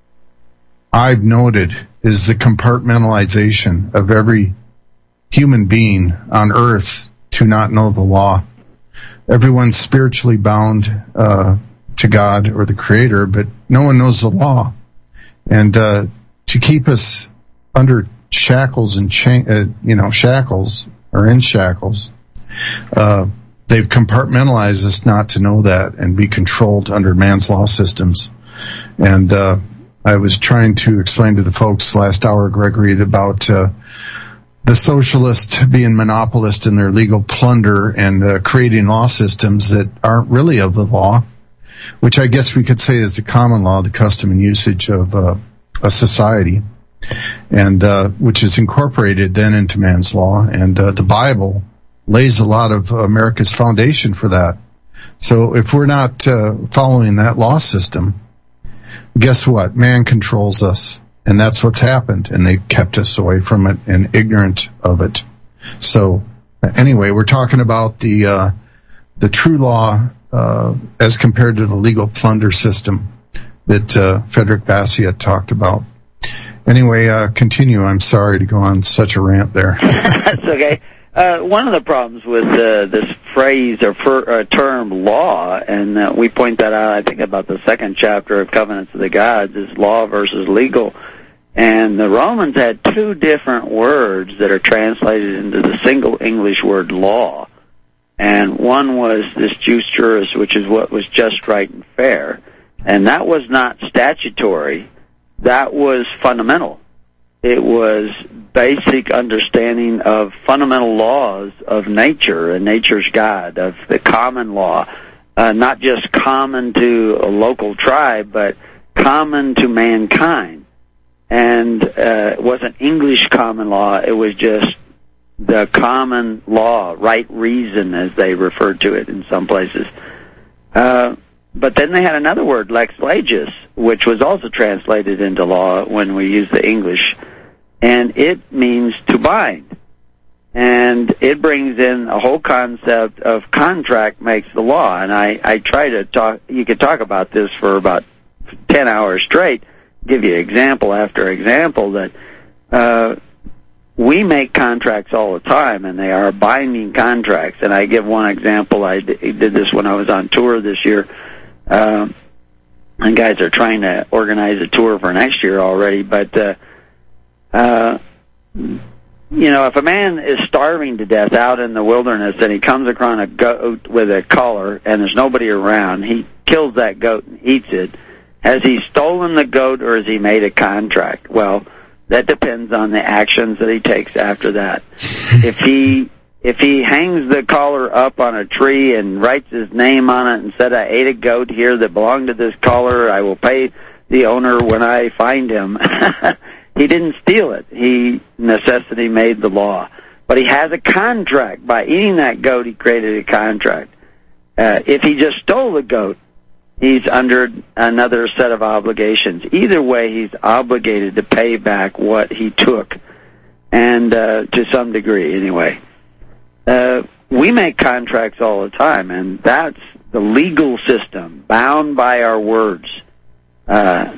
[SPEAKER 2] I've noted is the compartmentalization of every human being on earth to not know the law. Everyone's spiritually bound uh, to God or the Creator, but no one knows the law. And uh, to keep us under shackles and cha- uh, you know shackles or in shackles, uh, they've compartmentalized us not to know that and be controlled under man's law systems. And uh, I was trying to explain to the folks last hour, Gregory, about uh, the socialists being monopolist in their legal plunder and uh, creating law systems that aren't really of the law, which I guess we could say is the common law, the custom and usage of uh, a society, and uh, which is incorporated then into man's law. And uh, the Bible lays a lot of America's foundation for that. So if we're not uh, following that law system, guess what? Man controls us, and that's what's happened, and they've kept us away from it and ignorant of it. So anyway, we're talking about the uh, the true law uh, as compared to the legal plunder system that uh, Frederick Bastiat talked about. Anyway, uh, continue. I'm sorry to go on such a rant there.
[SPEAKER 16] That's okay. Uh, one of the problems with uh, this phrase or per, uh, term law, and uh, we point that out, I think, about the second chapter of Covenants of the Gods, is law versus legal. And the Romans had two different words that are translated into the single English word law. And one was this jus juris, which is what was just, right, and fair. And that was not statutory. That was fundamental. It was basic understanding of fundamental laws of nature and nature's God, of the common law, uh, not just common to a local tribe, but common to mankind. and uh, it wasn't English common law. It was just the common law, right reason, as they referred to it in some places. Uh, but then they had another word, lex legis, which was also translated into law when we use the English, and it means to bind. And it brings in a whole concept of contract makes the law. And I, I try to talk, you could talk about this for about ten hours straight, give you example after example that uh, we make contracts all the time, and they are binding contracts. And I give one example. I d- did this when I was on tour this year. Uh, and guys are trying to organize a tour for next year already. But, uh, uh, you know, if a man is starving to death out in the wilderness and he comes across a goat with a collar and there's nobody around, he kills that goat and eats it. Has he stolen the goat or has he made a contract? Well, that depends on the actions that he takes after that. If he if he hangs the collar up on a tree and writes his name on it and said, I ate a goat here that belonged to this collar, I will pay the owner when I find him. He didn't steal it. He, necessity made the law. But he has a contract. By eating that goat, he created a contract. Uh, if he just stole the goat, he's under another set of obligations. Either way, he's obligated to pay back what he took, and uh, to some degree, anyway. Uh, we make contracts all the time, and that's the legal system, bound by our words. Uh,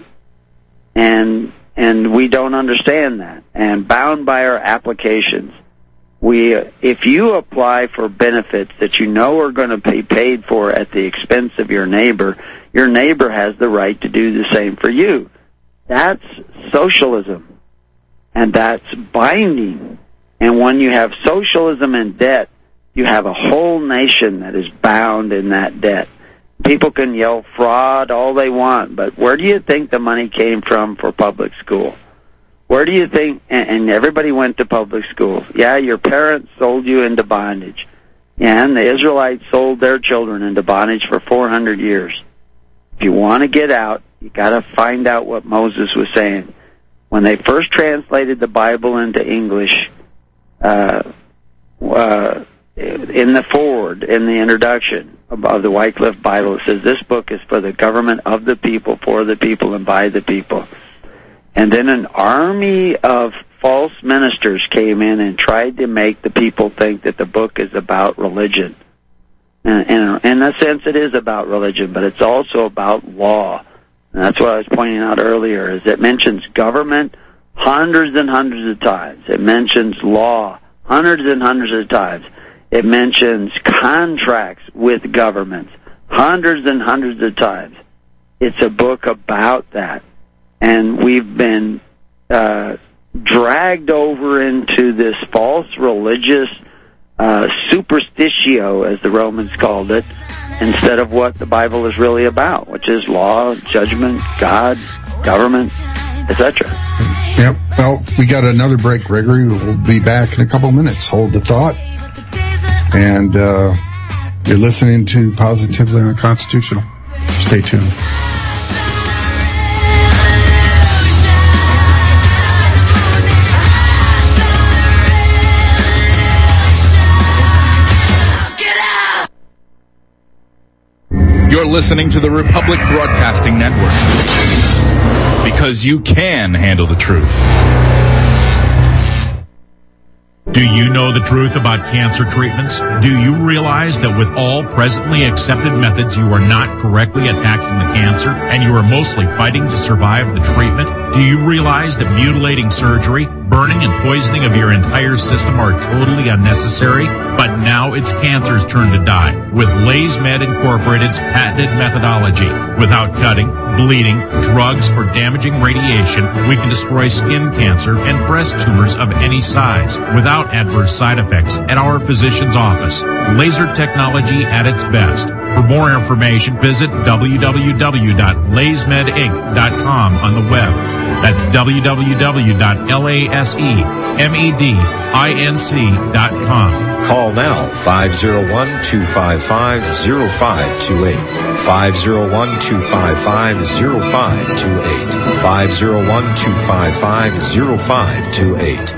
[SPEAKER 16] and and we don't understand that, and bound by our applications. We, uh, if you apply for benefits that you know are going to be paid for at the expense of your neighbor, your neighbor has the right to do the same for you. That's socialism, and that's binding. And when you have socialism and debt, you have a whole nation that is bound in that debt. People can yell fraud all they want, but where do you think the money came from for public school? Where do you think, and everybody went to public schools. Yeah, your parents sold you into bondage. Yeah, and the Israelites sold their children into bondage for four hundred years. If you want to get out, you got to find out what Moses was saying. When they first translated the Bible into English, uh, uh, in the foreword, in the introduction of the Wycliffe Bible, it says, this book is for the government of the people, for the people, and by the people. And then an army of false ministers came in and tried to make the people think that the book is about religion. And, and in a sense, it is about religion, but it's also about law. And that's what I was pointing out earlier, is it mentions government hundreds and hundreds of times. It mentions law hundreds and hundreds of times. It mentions contracts with governments hundreds and hundreds of times. It's a book about that. And we've been uh, dragged over into this false religious uh, superstitio, as the Romans called it, instead of what the Bible is really about, which is law, judgment, God, government, et cetera.
[SPEAKER 2] Yep. Well, we got another break, Gregory. We'll be back in a couple minutes. Hold the thought. And uh, you're listening to Positively Unconstitutional. Stay tuned.
[SPEAKER 8] You're listening to the Republic Broadcasting Network, because you can handle the truth.
[SPEAKER 9] Do you know the truth about cancer treatments? Do you realize that with all presently accepted methods, you are not correctly attacking the cancer, and you are mostly fighting to survive the treatment? Do you realize that mutilating surgery, burning and poisoning of your entire system are totally unnecessary? But now it's cancer's turn to die with LaysMed Incorporated's patented methodology. Without cutting, bleeding, drugs, or damaging radiation, we can destroy skin cancer and breast tumors of any size without adverse side effects at our physician's office. Laser technology at its best. For more information, visit w w w dot lays med inc dot com on the web. That's w w w dot lays med inc dot com.
[SPEAKER 5] Call now, five oh one, two five five, oh five two eight, five oh one, two five five, oh five two eight. five oh one, two five five, oh five two eight.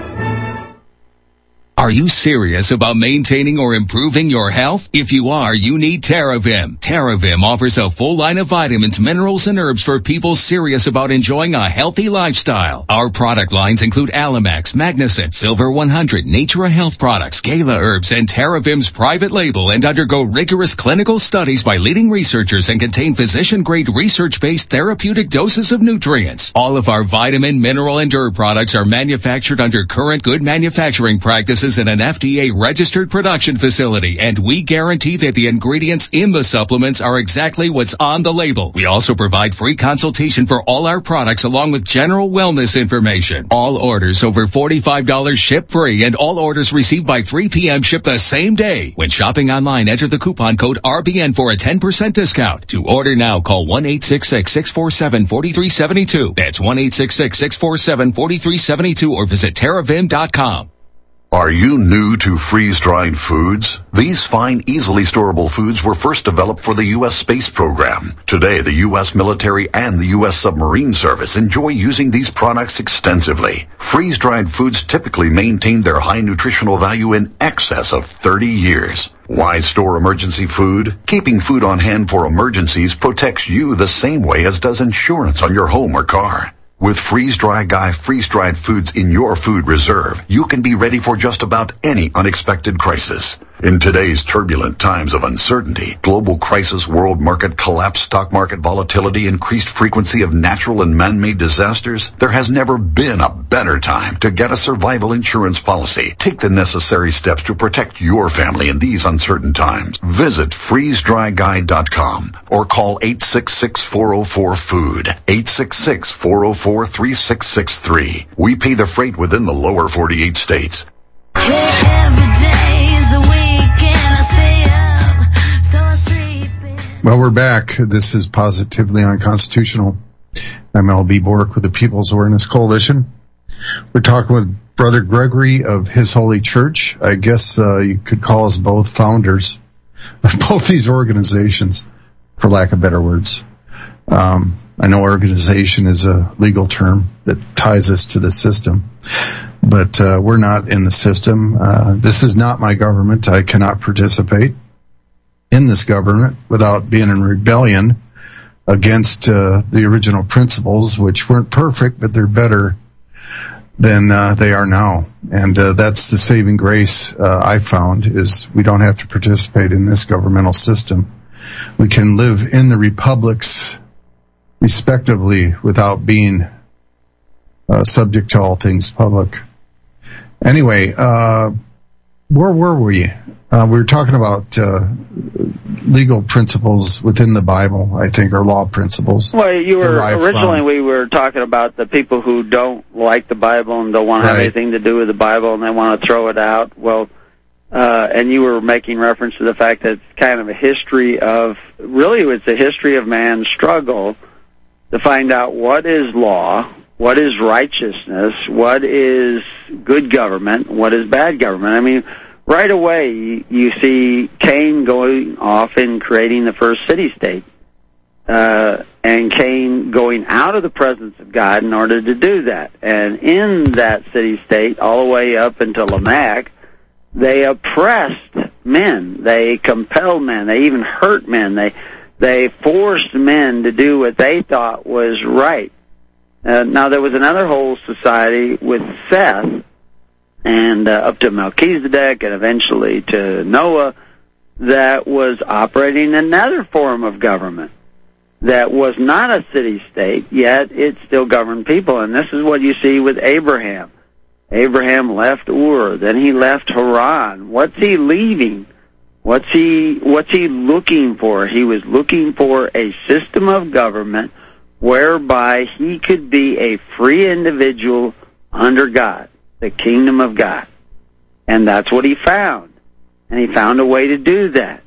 [SPEAKER 10] Are you serious about maintaining or improving your health? If you are, you need TerraVim. TerraVim offers a full line of vitamins, minerals, and herbs for people serious about enjoying a healthy lifestyle. Our product lines include Alamax, Magnicent, Silver one hundred, Natura Health Products, Gala Herbs, and TerraVim's private label, and undergo rigorous clinical studies by leading researchers and contain physician-grade research-based therapeutic doses of nutrients. All of our vitamin, mineral, and herb products are manufactured under current good manufacturing practices in an F D A-registered production facility, and we guarantee that the ingredients in the supplements are exactly what's on the label. We also provide free consultation for all our products along with general wellness information. All orders over forty-five dollars ship free, and all orders received by three p.m. ship the same day. When shopping online, enter the coupon code R B N for a ten percent discount. To order now, call one eight six six, six four seven, four three seven two. That's one eight six six, six four seven, four three seven two, or visit terravim dot com.
[SPEAKER 13] Are you new to freeze-dried foods? These fine, easily storable foods were first developed for the U S space program. Today, the U S military and the U S submarine service enjoy using these products extensively. Freeze-dried foods typically maintain their high nutritional value in excess of thirty years. Why store emergency food? Keeping food on hand for emergencies protects you the same way as does insurance on your home or car. With Freeze-Dry Guy freeze-dried foods in your food reserve, you can be ready for just about any unexpected crisis. In today's turbulent times of uncertainty, global crisis, world market collapse, stock market volatility, increased frequency of natural and man-made disasters, there has never been a better time to get a survival insurance policy. Take the necessary steps to protect your family in these uncertain times. Visit freeze dry guy dot com or call eight six six, four oh four, food, eight six six, four oh four, three six six three. We pay the freight within the lower forty-eight states.
[SPEAKER 2] Well, we're back. This is Positively Unconstitutional. I'm L B Bork with the People's Awareness Coalition. We're talking with Brother Gregory of His Holy Church. I guess uh, you could call us both founders of both these organizations, for lack of better words. Um, I know organization is a legal term that ties us to the system, but uh, we're not in the system. Uh, this is not my government. I cannot participate in this government without being in rebellion against uh, the original principles, which weren't perfect, but they're better than uh, they are now. And uh, that's the saving grace uh, I found, is we don't have to participate in this governmental system. We can live in the republics respectively without being uh, subject to all things public. Anyway, uh, where were we? Uh, we were talking about uh, legal principles within the Bible, I think, or law principles.
[SPEAKER 16] Well, you were originally
[SPEAKER 2] from.
[SPEAKER 16] we were talking about the people who don't like the Bible and don't want to have
[SPEAKER 2] Right.
[SPEAKER 16] anything to do with the Bible, and they want to throw it out. Well, uh, and you were making reference to the fact that it's kind of a history of, really it's a history of man's struggle to find out what is law, what is righteousness, what is good government, what is bad government. I mean, right away, you see Cain going off and creating the first city-state, uh, and Cain going out of the presence of God in order to do that. And in that city-state, all the way up until Lamech, they oppressed men. They compelled men. They even hurt men. They they forced men to do what they thought was right. Uh, now, there was another whole society with Seth, and uh, up to Melchizedek, and eventually to Noah, that was operating another form of government that was not a city-state, yet it still governed people. And this is what you see with Abraham. Abraham left Ur, then he left Haran. What's he leaving? What's he, what's he looking for? He was looking for a system of government whereby he could be a free individual under God, the kingdom of God. And that's what he found. And he found a way to do that.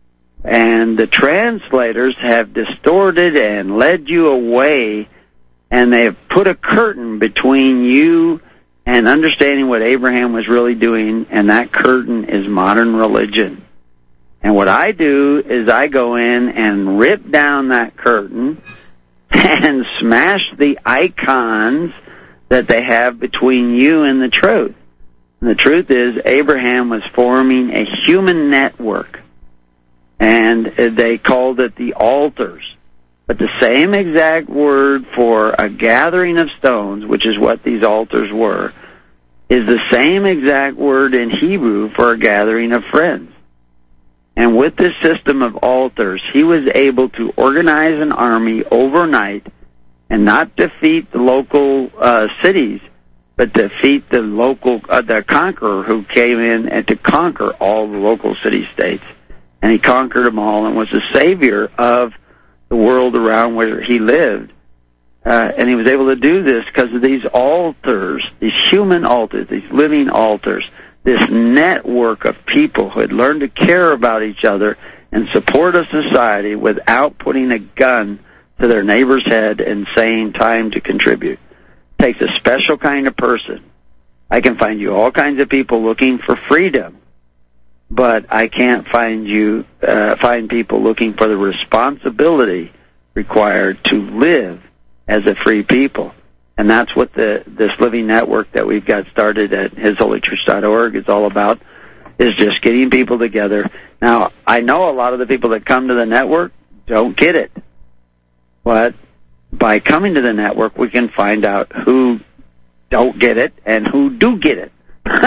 [SPEAKER 16] And the translators have distorted and led you away, and they have put a curtain between you and understanding what Abraham was really doing, and that curtain is modern religion. And what I do is I go in and rip down that curtain, and smash the icons that they have between you and the truth. And the truth is, Abraham was forming a human network, and they called it the altars. But the same exact word for a gathering of stones, which is what these altars were, is the same exact word in Hebrew for a gathering of friends. And with this system of altars, he was able to organize an army overnight and not defeat the local uh, cities, but defeat the local, uh, the conqueror who came in and to conquer all the local city-states. And he conquered them all and was the savior of the world around where he lived. Uh, and he was able to do this because of these altars, these human altars, these living altars, this network of people who had learned to care about each other and support a society without putting a gun to their neighbor's head and saying time to contribute. It takes a special kind of person. I can find you all kinds of people looking for freedom, but I can't find you uh, find people looking for the responsibility required to live as a free people. And that's what the this living network that we've got started at his holy church dot org is all about, is just getting people together. Now, I know a lot of the people that come to the network don't get it, but by coming to the network, we can find out who don't get it and who do get it.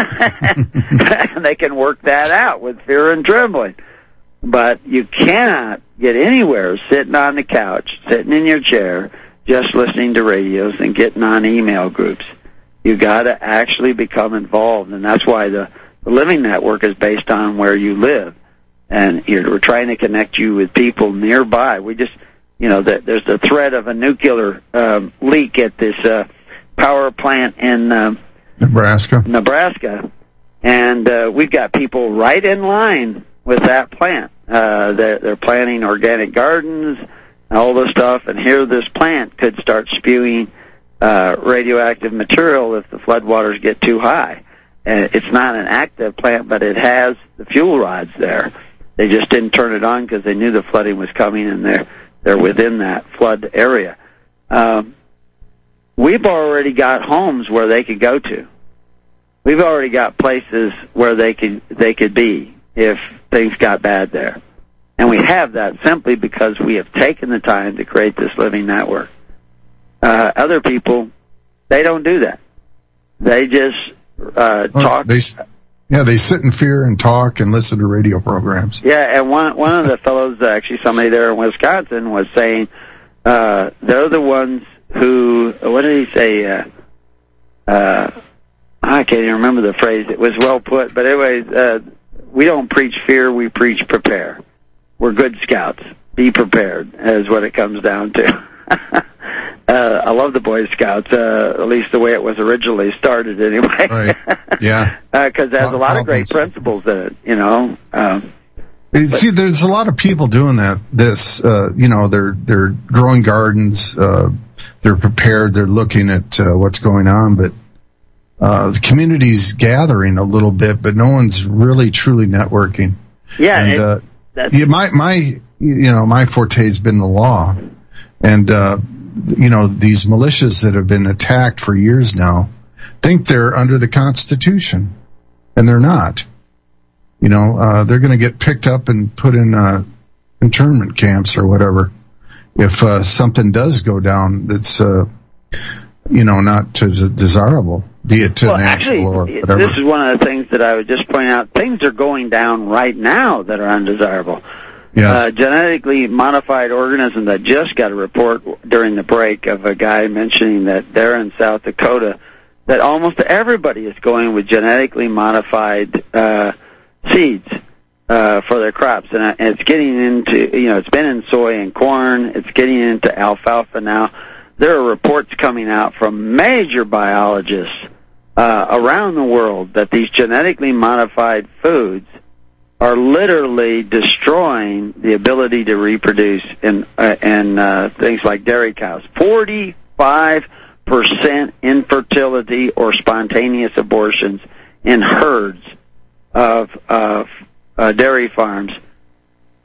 [SPEAKER 16] And they can work that out with fear and trembling. But you cannot get anywhere sitting on the couch, sitting in your chair, just listening to radios and getting on email groups. You got to actually become involved, and that's why the, the Living Network is based on where you live. And you're, we're trying to connect you with people nearby. We just, you know, the, there's the threat of a nuclear um, leak at this uh, power plant in um,
[SPEAKER 2] Nebraska.
[SPEAKER 16] Nebraska, and uh, we've got people right in line with that plant. Uh, they're, they're planting organic gardens, all this stuff, and here this plant could start spewing uh, radioactive material if the floodwaters get too high. And it's not an active plant, but it has the fuel rods there. They just didn't turn it on because they knew the flooding was coming, and they're, they're within that flood area. Um, we've already got homes where they could go to. We've already got places where they could they could be if things got bad there. And we have that simply because we have taken the time to create this living network. Uh, other people, they don't do that. They just uh,
[SPEAKER 2] well,
[SPEAKER 16] talk.
[SPEAKER 2] They, yeah, they sit in fear and talk and listen to radio programs.
[SPEAKER 16] Yeah, and one one of the fellows, actually somebody there in Wisconsin, was saying uh, they're the ones who, what did he say? Uh, uh, I can't even remember the phrase. It was well put. But anyways, uh, we don't preach fear, we preach prepare. We're good scouts. Be prepared is what it comes down to. uh, I love the Boy Scouts, uh, at least the way it was originally started anyway.
[SPEAKER 2] Right. Yeah.
[SPEAKER 16] Because uh, it has a lot of great principles in it, you know. Um,
[SPEAKER 2] See, there's a lot of people doing that. This, uh, you know, they're they're growing gardens. Uh, they're prepared. They're looking at uh, what's going on, but uh, the community's gathering a little bit, but no one's really truly networking.
[SPEAKER 16] Yeah.
[SPEAKER 2] And,
[SPEAKER 16] it,
[SPEAKER 2] uh,
[SPEAKER 16] that's
[SPEAKER 2] yeah, my my you know my forte has been the law, and uh, you know these militias that have been attacked for years now think they're under the Constitution, and they're not. You know, uh, they're going to get picked up and put in uh, internment camps or whatever if uh, something does go down that's, uh, you know, not desirable, be it to
[SPEAKER 16] well,
[SPEAKER 2] natural
[SPEAKER 16] actually,
[SPEAKER 2] or whatever.
[SPEAKER 16] This is one of the things that I would just point out. Things are going down right now that are undesirable.
[SPEAKER 2] Yes.
[SPEAKER 16] Uh, genetically modified organisms. I just got a report during the break of a guy mentioning that there in South Dakota that almost everybody is going with genetically modified uh seeds uh, for their crops, and, uh, and it's getting into, you know, it's been in soy and corn, it's getting into alfalfa now. There are reports coming out from major biologists uh, around the world that these genetically modified foods are literally destroying the ability to reproduce in, uh, in uh, things like dairy cows. forty-five percent infertility or spontaneous abortions in herds of, of uh, dairy farms, and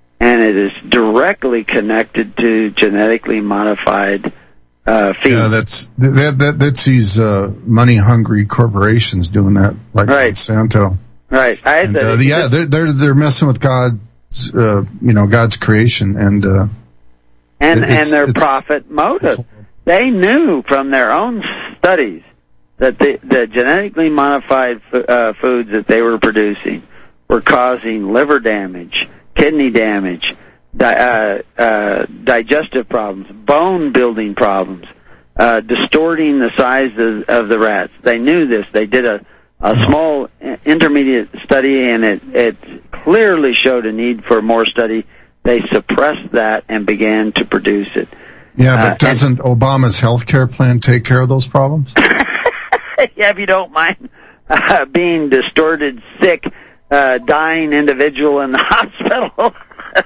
[SPEAKER 16] and it is directly connected to genetically modified uh, feed.
[SPEAKER 2] Yeah, that's that, that that's these uh, money hungry corporations doing that, like
[SPEAKER 16] right.
[SPEAKER 2] Monsanto.
[SPEAKER 16] Right. I
[SPEAKER 2] and,
[SPEAKER 16] said
[SPEAKER 2] uh,
[SPEAKER 16] it,
[SPEAKER 2] yeah, they're they're they're messing with God's, uh, you know, God's creation, and uh,
[SPEAKER 16] and and their profit motive. They knew from their own studies that the, the genetically modified f- uh, foods that they were producing were causing liver damage, kidney damage, di- uh, uh, digestive problems, bone building problems, uh, distorting the size of, of the rats. They knew this. They did a a small intermediate study, and it, it clearly showed a need for more study. They suppressed that and began to produce it.
[SPEAKER 2] Yeah, but
[SPEAKER 16] uh,
[SPEAKER 2] doesn't and, Obama's health care plan take care of those problems?
[SPEAKER 16] Yeah, if you don't mind uh, being distorted, sick, uh, dying individual in the hospital,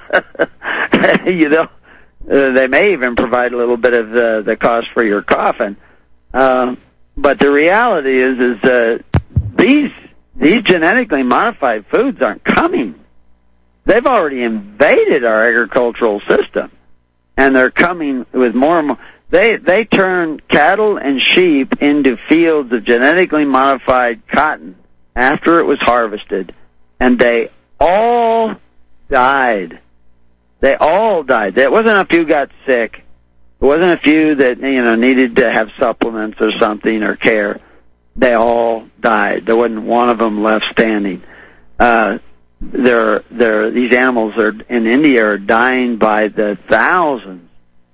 [SPEAKER 16] you know, uh, they may even provide a little bit of the, the cost for your coffin. Uh, but the reality is, is uh, These these genetically modified foods aren't coming. They've already invaded our agricultural system, and they're coming with more and more. They they turn cattle and sheep into fields of genetically modified cotton after it was harvested, and they all died. They all died. There wasn't a few got sick. There wasn't a few that you know needed to have supplements or something or care. They all died. There wasn't one of them left standing. Uh, they're, they're, these animals are in India are dying by the thousands,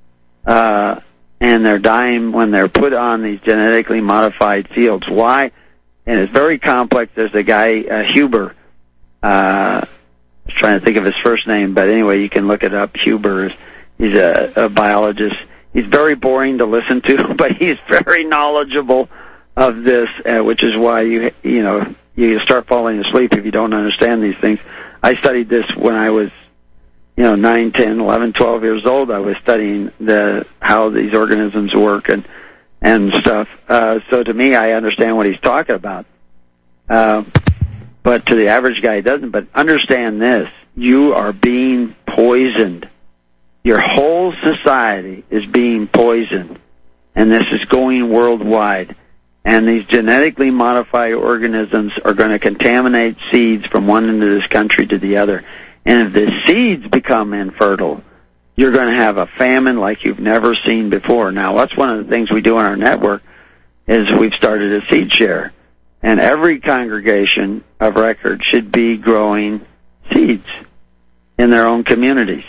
[SPEAKER 16] uh, and they're dying when they're put on these genetically modified fields. Why? And it's very complex. There's a guy, uh, Huber. Uh, I was trying to think of his first name, but anyway, you can look it up. Huber. He's a, a biologist. He's very boring to listen to, but he's very knowledgeable of this, uh, which is why you you know you start falling asleep if you don't understand these things. I studied this when I was you know nine, ten, eleven, twelve years old. I was studying the how these organisms work and and stuff. Uh, so to me, I understand what he's talking about. Uh, but to the average guy, he doesn't. But understand this: you are being poisoned. Your whole society is being poisoned, and this is going worldwide. And these genetically modified organisms are going to contaminate seeds from one end of this country to the other. And if the seeds become infertile, you're going to have a famine like you've never seen before. Now, that's one of the things we do in our network is we've started a seed share. And every congregation of record should be growing seeds in their own communities.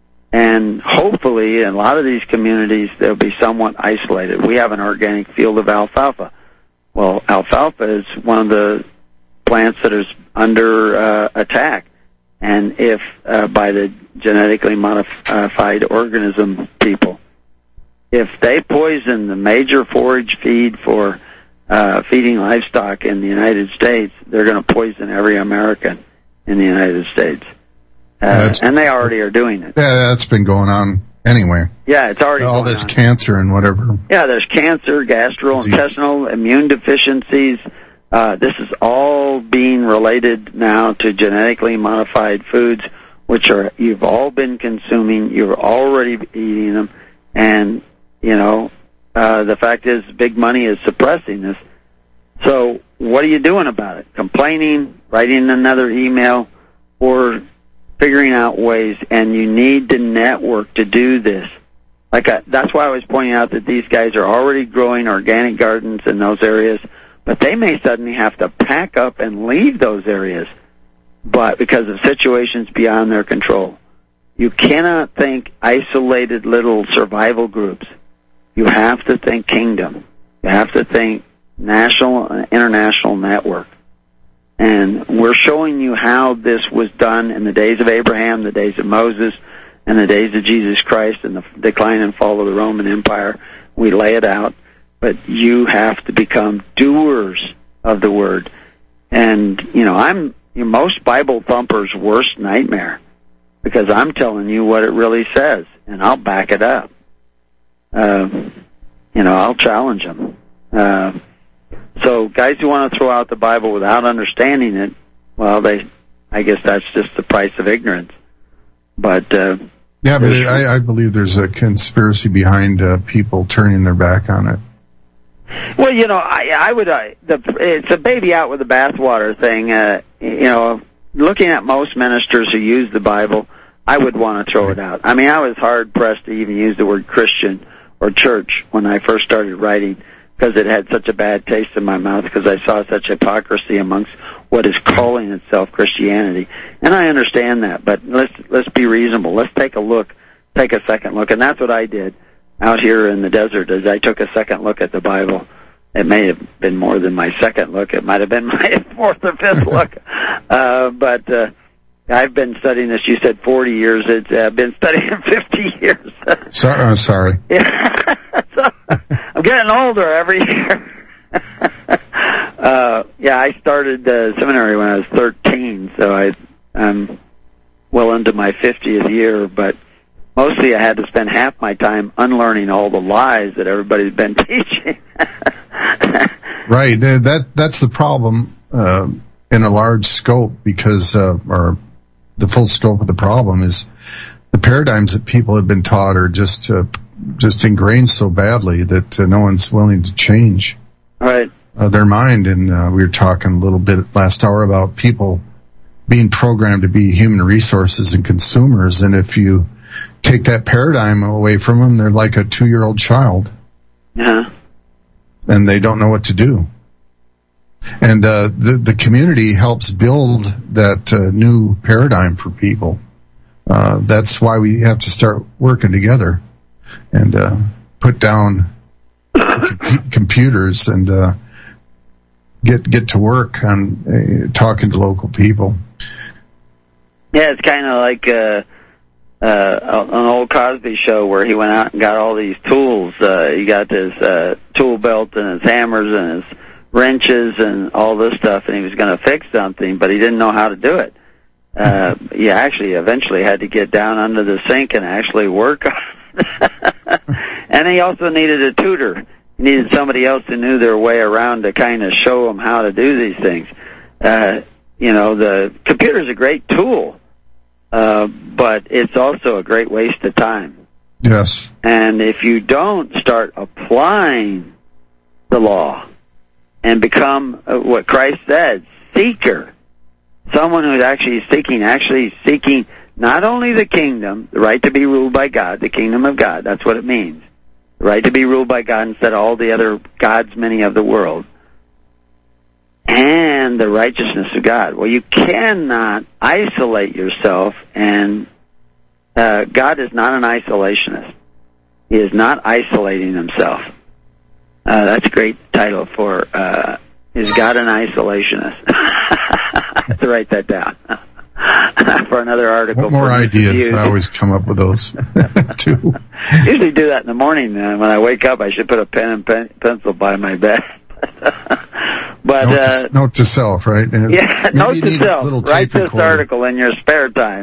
[SPEAKER 16] And hopefully, in a lot of these communities, they'll be somewhat isolated. We have an organic field of alfalfa. Well, alfalfa is one of the plants that is under uh, attack. And if uh, by the genetically modified organism people, if they poison the major forage feed for uh, feeding livestock in the United States, they're going to poison every American in the United States. Uh, and they already are doing it.
[SPEAKER 2] Yeah, that's been going on anyway.
[SPEAKER 16] Yeah, it's already
[SPEAKER 2] all
[SPEAKER 16] going
[SPEAKER 2] this
[SPEAKER 16] on.
[SPEAKER 2] Cancer and whatever.
[SPEAKER 16] Yeah, there's cancer, gastrointestinal, immune deficiencies. Uh, this is all being related now to genetically modified foods, which are you've all been consuming. You're already eating them, and you know uh, the fact is, big money is suppressing this. So, what are you doing about it? Complaining, writing another email, or figuring out ways, and you need to network to do this. Like I, that's why I was pointing out that these guys are already growing organic gardens in those areas, but they may suddenly have to pack up and leave those areas, but because of situations beyond their control. You cannot think isolated little survival groups. You have to think kingdom. You have to think national and international network. And we're showing you how this was done in the days of Abraham, the days of Moses, and the days of Jesus Christ, and the decline and fall of the Roman Empire. We lay it out, but you have to become doers of the Word. And, you know, I'm you know, most Bible thumpers' worst nightmare, because I'm telling you what it really says, and I'll back it up. Uh, you know, I'll challenge them. Uh, So guys who want to throw out the Bible without understanding it, well, they, I guess that's just the price of ignorance. But uh,
[SPEAKER 2] yeah, but I, I believe there's a conspiracy behind uh, people turning their back on it.
[SPEAKER 16] Well, you know, I, I would. Uh, the, it's a baby out with the bathwater thing. Uh, you know, looking at most ministers who use the Bible, I would want to throw it out. I mean, I was hard pressed to even use the word Christian or church when I first started writing, because it had such a bad taste in my mouth, because I saw such hypocrisy amongst what is calling itself Christianity. And I understand that, but let's let's be reasonable. Let's take a look, take a second look, and that's what I did out here in the desert. Is I took a second look at the Bible. It may have been more than my second look. It might have been my fourth or fifth look. Uh, but uh, I've been studying this. You said forty years. It's uh, been studying fifty years.
[SPEAKER 2] Sorry, I'm sorry.
[SPEAKER 16] Yeah. So, I'm getting older every year. uh, yeah, I started uh, seminary when I was thirteen, so I, I'm well into my fiftieth year, but mostly I had to spend half my time unlearning all the lies that everybody's been teaching.
[SPEAKER 2] Right. That that's the problem uh, in a large scope, because uh, or the full scope of the problem is the paradigms that people have been taught are just uh, just ingrained so badly that uh, no one's willing to change
[SPEAKER 16] right.
[SPEAKER 2] uh, their mind. And uh, we were talking a little bit last hour about people being programmed to be human resources and consumers, and if you take that paradigm away from them, they're like a two-year-old child.
[SPEAKER 16] Yeah.
[SPEAKER 2] And they don't know what to do. And uh, the the community helps build that uh, new paradigm for people. Uh, that's why we have to start working together and uh, put down com- computers and uh, get get to work on uh, talking to local people.
[SPEAKER 16] Yeah, it's kind of like uh, uh, an old Cosby show where he went out and got all these tools. Uh, he got his uh, tool belt and his hammers and his wrenches and all this stuff, and he was going to fix something, but he didn't know how to do it. Uh, he actually eventually had to get down under the sink and actually work on it. And he also needed a tutor. He needed somebody else who knew their way around to kind of show him how to do these things. Uh, you know, the computer's a great tool. Uh, but it's also a great waste of time.
[SPEAKER 2] Yes.
[SPEAKER 16] And if you don't start applying the law and become uh, what Christ said, seeker, someone who's actually seeking, actually seeking not only the kingdom, the right to be ruled by God, the kingdom of God, that's what it means, the right to be ruled by God instead of all the other gods, many of the world, and the righteousness of God. Well, you cannot isolate yourself, and uh, God is not an isolationist. He is not isolating himself. Uh, that's a great title for, uh, is God an isolationist? I have to write that down for another article.
[SPEAKER 2] What more ideas? I always come up with those, too.
[SPEAKER 16] Usually do that in the morning. Uh, when I wake up, I should put a pen and pen, pencil by my bed. But
[SPEAKER 2] note,
[SPEAKER 16] uh,
[SPEAKER 2] to, note to self, right? And
[SPEAKER 16] yeah, note to self. Write this recorder. Article in your spare time.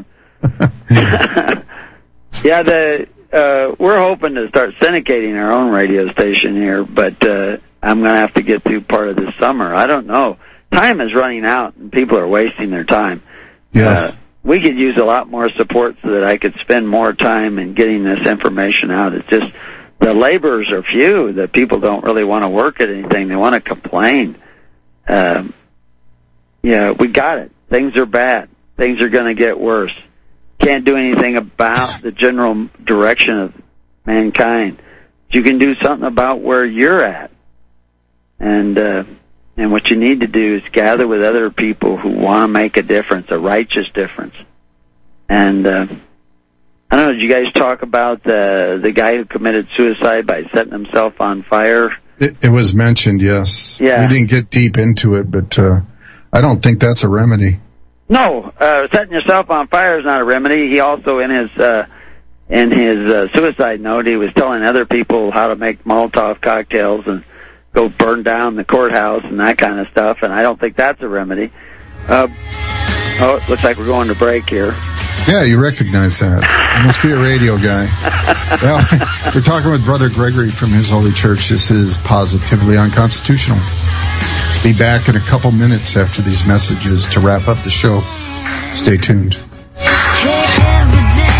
[SPEAKER 16] Yeah, the uh, we're hoping to start syndicating our own radio station here, but uh, I'm going to have to get through part of this summer. I don't know. Time is running out, and people are wasting their time.
[SPEAKER 2] Yes.
[SPEAKER 16] Uh, we could use a lot more support so that I could spend more time in getting this information out. It's just the laborers are few. The people don't really want to work at anything. They want to complain. Um, yeah, we got it. Things are bad. Things are going to get worse. Can't do anything about the general direction of mankind. But you can do something about where you're at. And uh, and what you need to do is gather with other people who want to make a difference, a righteous difference. And uh, I don't know, did you guys talk about the the guy who committed suicide by setting himself on fire?
[SPEAKER 2] It, it was mentioned, yes.
[SPEAKER 16] Yeah.
[SPEAKER 2] We didn't get deep into it, but uh, I don't think that's a remedy.
[SPEAKER 16] No, uh, setting yourself on fire is not a remedy. He also, in his uh, in his uh, suicide note, he was telling other people how to make Molotov cocktails and go burn down the courthouse and that kind of stuff, and I don't think that's a remedy. Uh, oh, it looks like we're going to break here.
[SPEAKER 2] Yeah, you recognize that. You must be a radio guy. Well, we're talking with Brother Gregory from His Holy Church. This is Positively Unconstitutional. Be back in a couple minutes after these messages to wrap up the show. Stay tuned.
[SPEAKER 6] Hey, every day.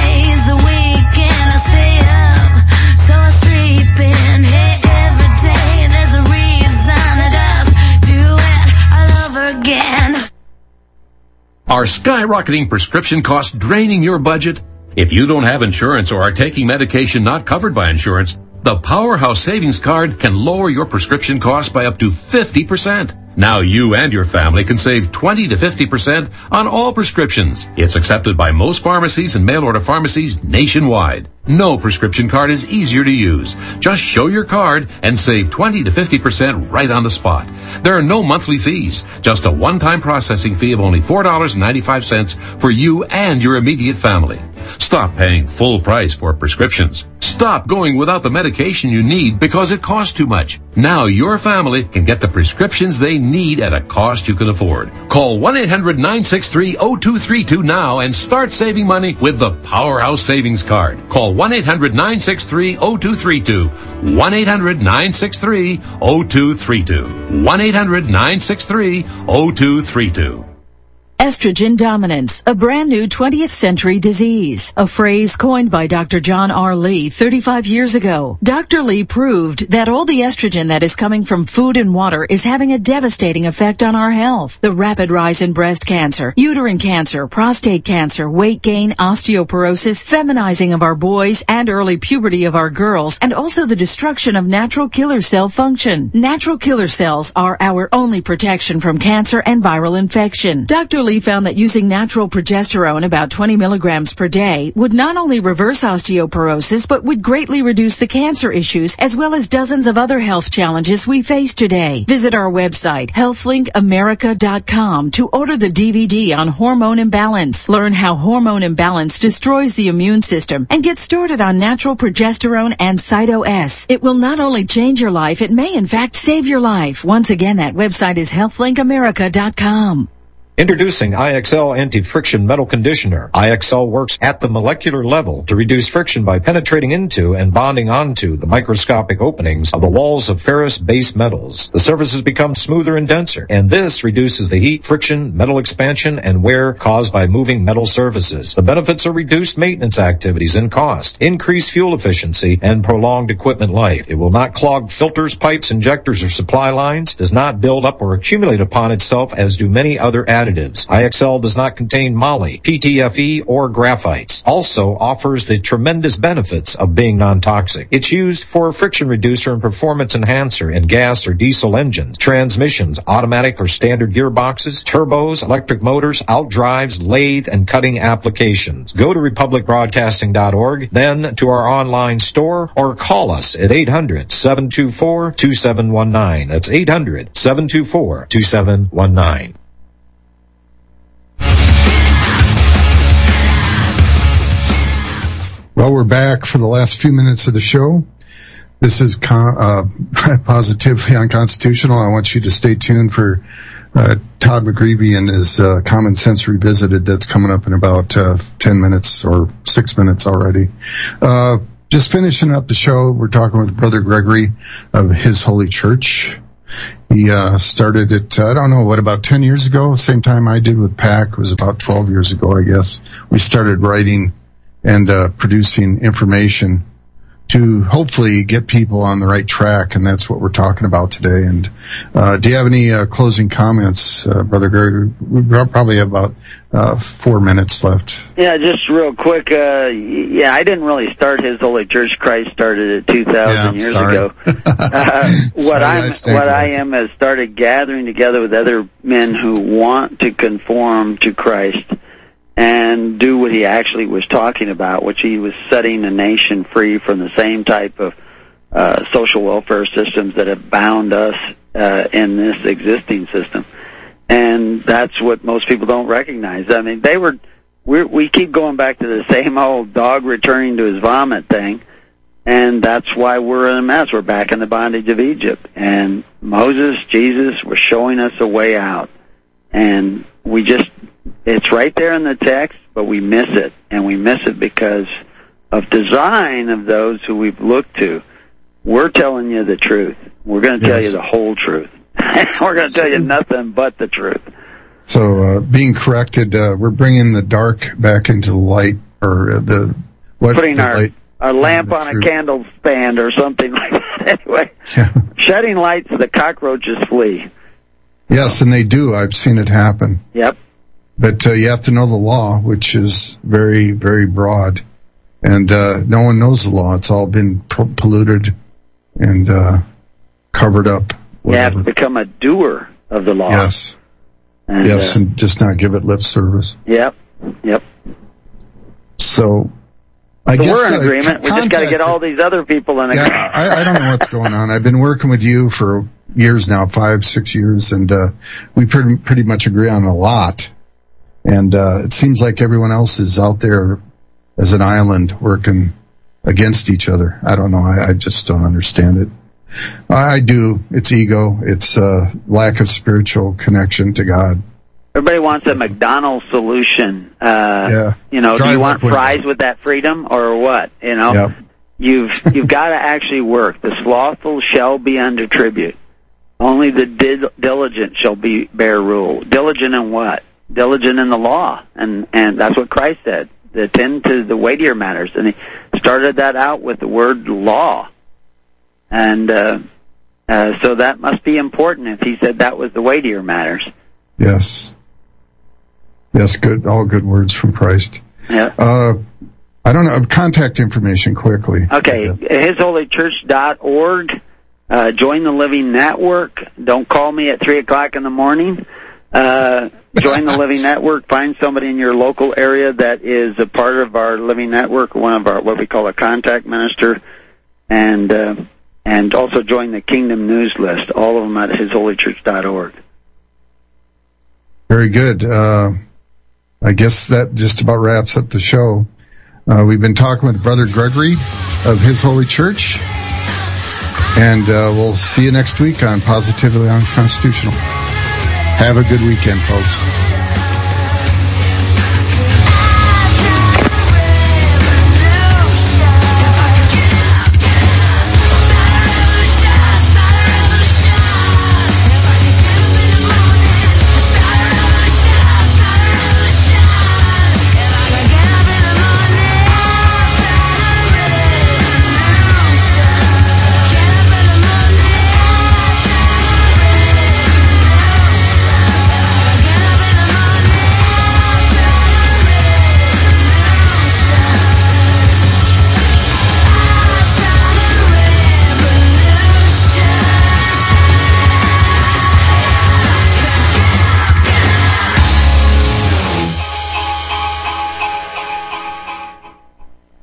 [SPEAKER 11] Are skyrocketing prescription costs draining your budget? If you don't have insurance or are taking medication not covered by insurance, the Powerhouse Savings Card can lower your prescription costs by up to fifty percent. Now you and your family can save twenty to fifty percent on all prescriptions. It's accepted by most pharmacies and mail-order pharmacies nationwide. No prescription card is easier to use. Just show your card and save twenty to fifty percent right on the spot. There are no monthly fees, just a one-time processing fee of only four dollars and ninety-five cents for you and your immediate family. Stop paying full price for prescriptions. Stop going without the medication you need because it costs too much. Now your family can get the prescriptions they need at a cost you can afford. Call one eight hundred nine six three zero two three two now and start saving money with the Powerhouse Savings Card. Call one eight hundred nine six three zero two three two. one eight hundred nine six three zero two three two. one eight hundred nine six three zero two three two.
[SPEAKER 15] Estrogen dominance, a brand new twentieth century disease, a phrase coined by Doctor John R. Lee thirty-five years ago. Doctor Lee proved that all the estrogen that is coming from food and water is having a devastating effect on our health. The rapid rise in breast cancer, uterine cancer, prostate cancer, weight gain, osteoporosis, feminizing of our boys, and early puberty of our girls, and also the destruction of natural killer cell function. Natural killer cells are our only protection from cancer and viral infection. Doctor Lee found that using natural progesterone, about twenty milligrams per day, would not only reverse osteoporosis, but would greatly reduce the cancer issues as well as dozens of other health challenges we face today. Visit our website, health link america dot com, to order the D V D on hormone imbalance. Learn how hormone imbalance destroys the immune system and get started on natural progesterone and Cyto S. It will not only change your life, it may in fact save your life. Once again, that website is health link america dot com.
[SPEAKER 5] Introducing I X L Anti-Friction Metal Conditioner. I X L works at the molecular level to reduce friction by penetrating into and bonding onto the microscopic openings of the walls of ferrous base metals. The surfaces become smoother and denser, and this reduces the heat, friction, metal expansion, and wear caused by moving metal surfaces. The benefits are reduced maintenance activities and cost, increased fuel efficiency, and prolonged equipment life. It will not clog filters, pipes, injectors, or supply lines, does not build up or accumulate upon itself as do many other additives. I X L does not contain moly, P T F E, or graphites. Also offers the tremendous benefits of being non-toxic. It's used for a friction reducer and performance enhancer in gas or diesel engines, transmissions, automatic or standard gearboxes, turbos, electric motors, outdrives, lathe, and cutting applications. Go to republic broadcasting dot org, then to our online store, or call us at eight hundred, seven two four, two seven one nine. That's eight hundred, seven two four, two seven one nine.
[SPEAKER 2] Well, we're back for the last few minutes of the show. This is con- uh, Positively Unconstitutional. I want you to stay tuned for uh, Todd McGreevy and his uh, Common Sense Revisited that's coming up in about uh, ten minutes or six minutes already. Uh, just finishing up the show, we're talking with Brother Gregory of His Holy Church. He uh, started it, I don't know, what, about ten years ago? Same time I did with P A C. It was about twelve years ago, I guess. We started writing and uh, producing information to hopefully get people on the right track, and that's what we're talking about today. And uh, do you have any uh, closing comments, uh, Brother Gregory? We probably have about uh, four minutes left.
[SPEAKER 16] Yeah, just real quick. Uh, yeah, I didn't really start His Holy Church. Christ started it two thousand yeah, years
[SPEAKER 2] sorry.
[SPEAKER 16] ago. Uh, what I'm, I what I am has started gathering together with other men who want to conform to Christ and do what he actually was talking about, which he was setting the nation free from the same type of uh, social welfare systems that have bound us uh, in this existing system. And that's what most people don't recognize. I mean, they were, we're, we keep going back to the same old dog returning to his vomit thing, and that's why we're in a mess. We're back in the bondage of Egypt. And Moses, Jesus, were showing us a way out. And we just, it's right there in the text, but we miss it, and we miss it because of design of those who we've looked to. We're telling you the truth. We're going to yes. tell you the whole truth. We're going to tell you nothing but the truth.
[SPEAKER 2] So, uh, being corrected, uh, we're bringing the dark back into the light, or uh, the what?
[SPEAKER 16] Putting
[SPEAKER 2] the
[SPEAKER 16] our
[SPEAKER 2] light
[SPEAKER 16] our lamp on truth. A candle stand or something like that. Anyway,
[SPEAKER 2] yeah.
[SPEAKER 16] Shedding light so the cockroaches flee.
[SPEAKER 2] Yes, and they do. I've seen it happen.
[SPEAKER 16] Yep.
[SPEAKER 2] but uh, you have to know the law, which is very, very broad. And uh, no one knows the law. It's all been pro- polluted and uh, covered up.
[SPEAKER 16] You have to become a doer of the law.
[SPEAKER 2] Yes.
[SPEAKER 16] And,
[SPEAKER 2] yes,
[SPEAKER 16] uh,
[SPEAKER 2] and just not give it lip service.
[SPEAKER 16] Yep, yep.
[SPEAKER 2] So, I
[SPEAKER 16] so
[SPEAKER 2] guess
[SPEAKER 16] we're in
[SPEAKER 2] uh,
[SPEAKER 16] agreement. We just got to get all these other people in agreement.
[SPEAKER 2] Yeah, I, I don't know what's going on. I've been working with you for years now, five, six years, and uh, we pretty, pretty much agree on a lot. And uh, it seems like everyone else is out there as an island working against each other. I don't know. I, I just don't understand it. I, I do. It's ego. It's uh, lack of spiritual connection to God.
[SPEAKER 16] Everybody wants a McDonald's solution. Uh,
[SPEAKER 2] yeah.
[SPEAKER 16] You know,
[SPEAKER 2] Drive
[SPEAKER 16] do you want
[SPEAKER 2] with
[SPEAKER 16] fries with that freedom or what? You know,
[SPEAKER 2] Yep.
[SPEAKER 16] you've you've got to actually work. The slothful shall be under tribute. Only the dil- diligent shall be bear rule. Diligent in what? Diligent in the law, and and that's what Christ said. To attend to the weightier matters, and he started that out with the word law, and uh, uh, so that must be important. If he said that was the weightier matters.
[SPEAKER 2] Yes. Yes, good. All good words from Christ.
[SPEAKER 16] Yeah.
[SPEAKER 2] Uh, I don't know. Contact information quickly.
[SPEAKER 16] Okay, his holy church dot org. Uh, join the Living Network. Don't call me at three o'clock in the morning. Uh, join the Living Network. Find somebody in your local area that is a part of our Living Network, one of our what we call a contact minister, and uh, and also join the Kingdom News List. All of them at his holy church dot org.
[SPEAKER 2] Very good. Uh, I guess that just about wraps up the show. Uh, we've been talking with Brother Gregory of His Holy Church, and uh, we'll see you next week on Positively Unconstitutional. Have a good weekend, folks.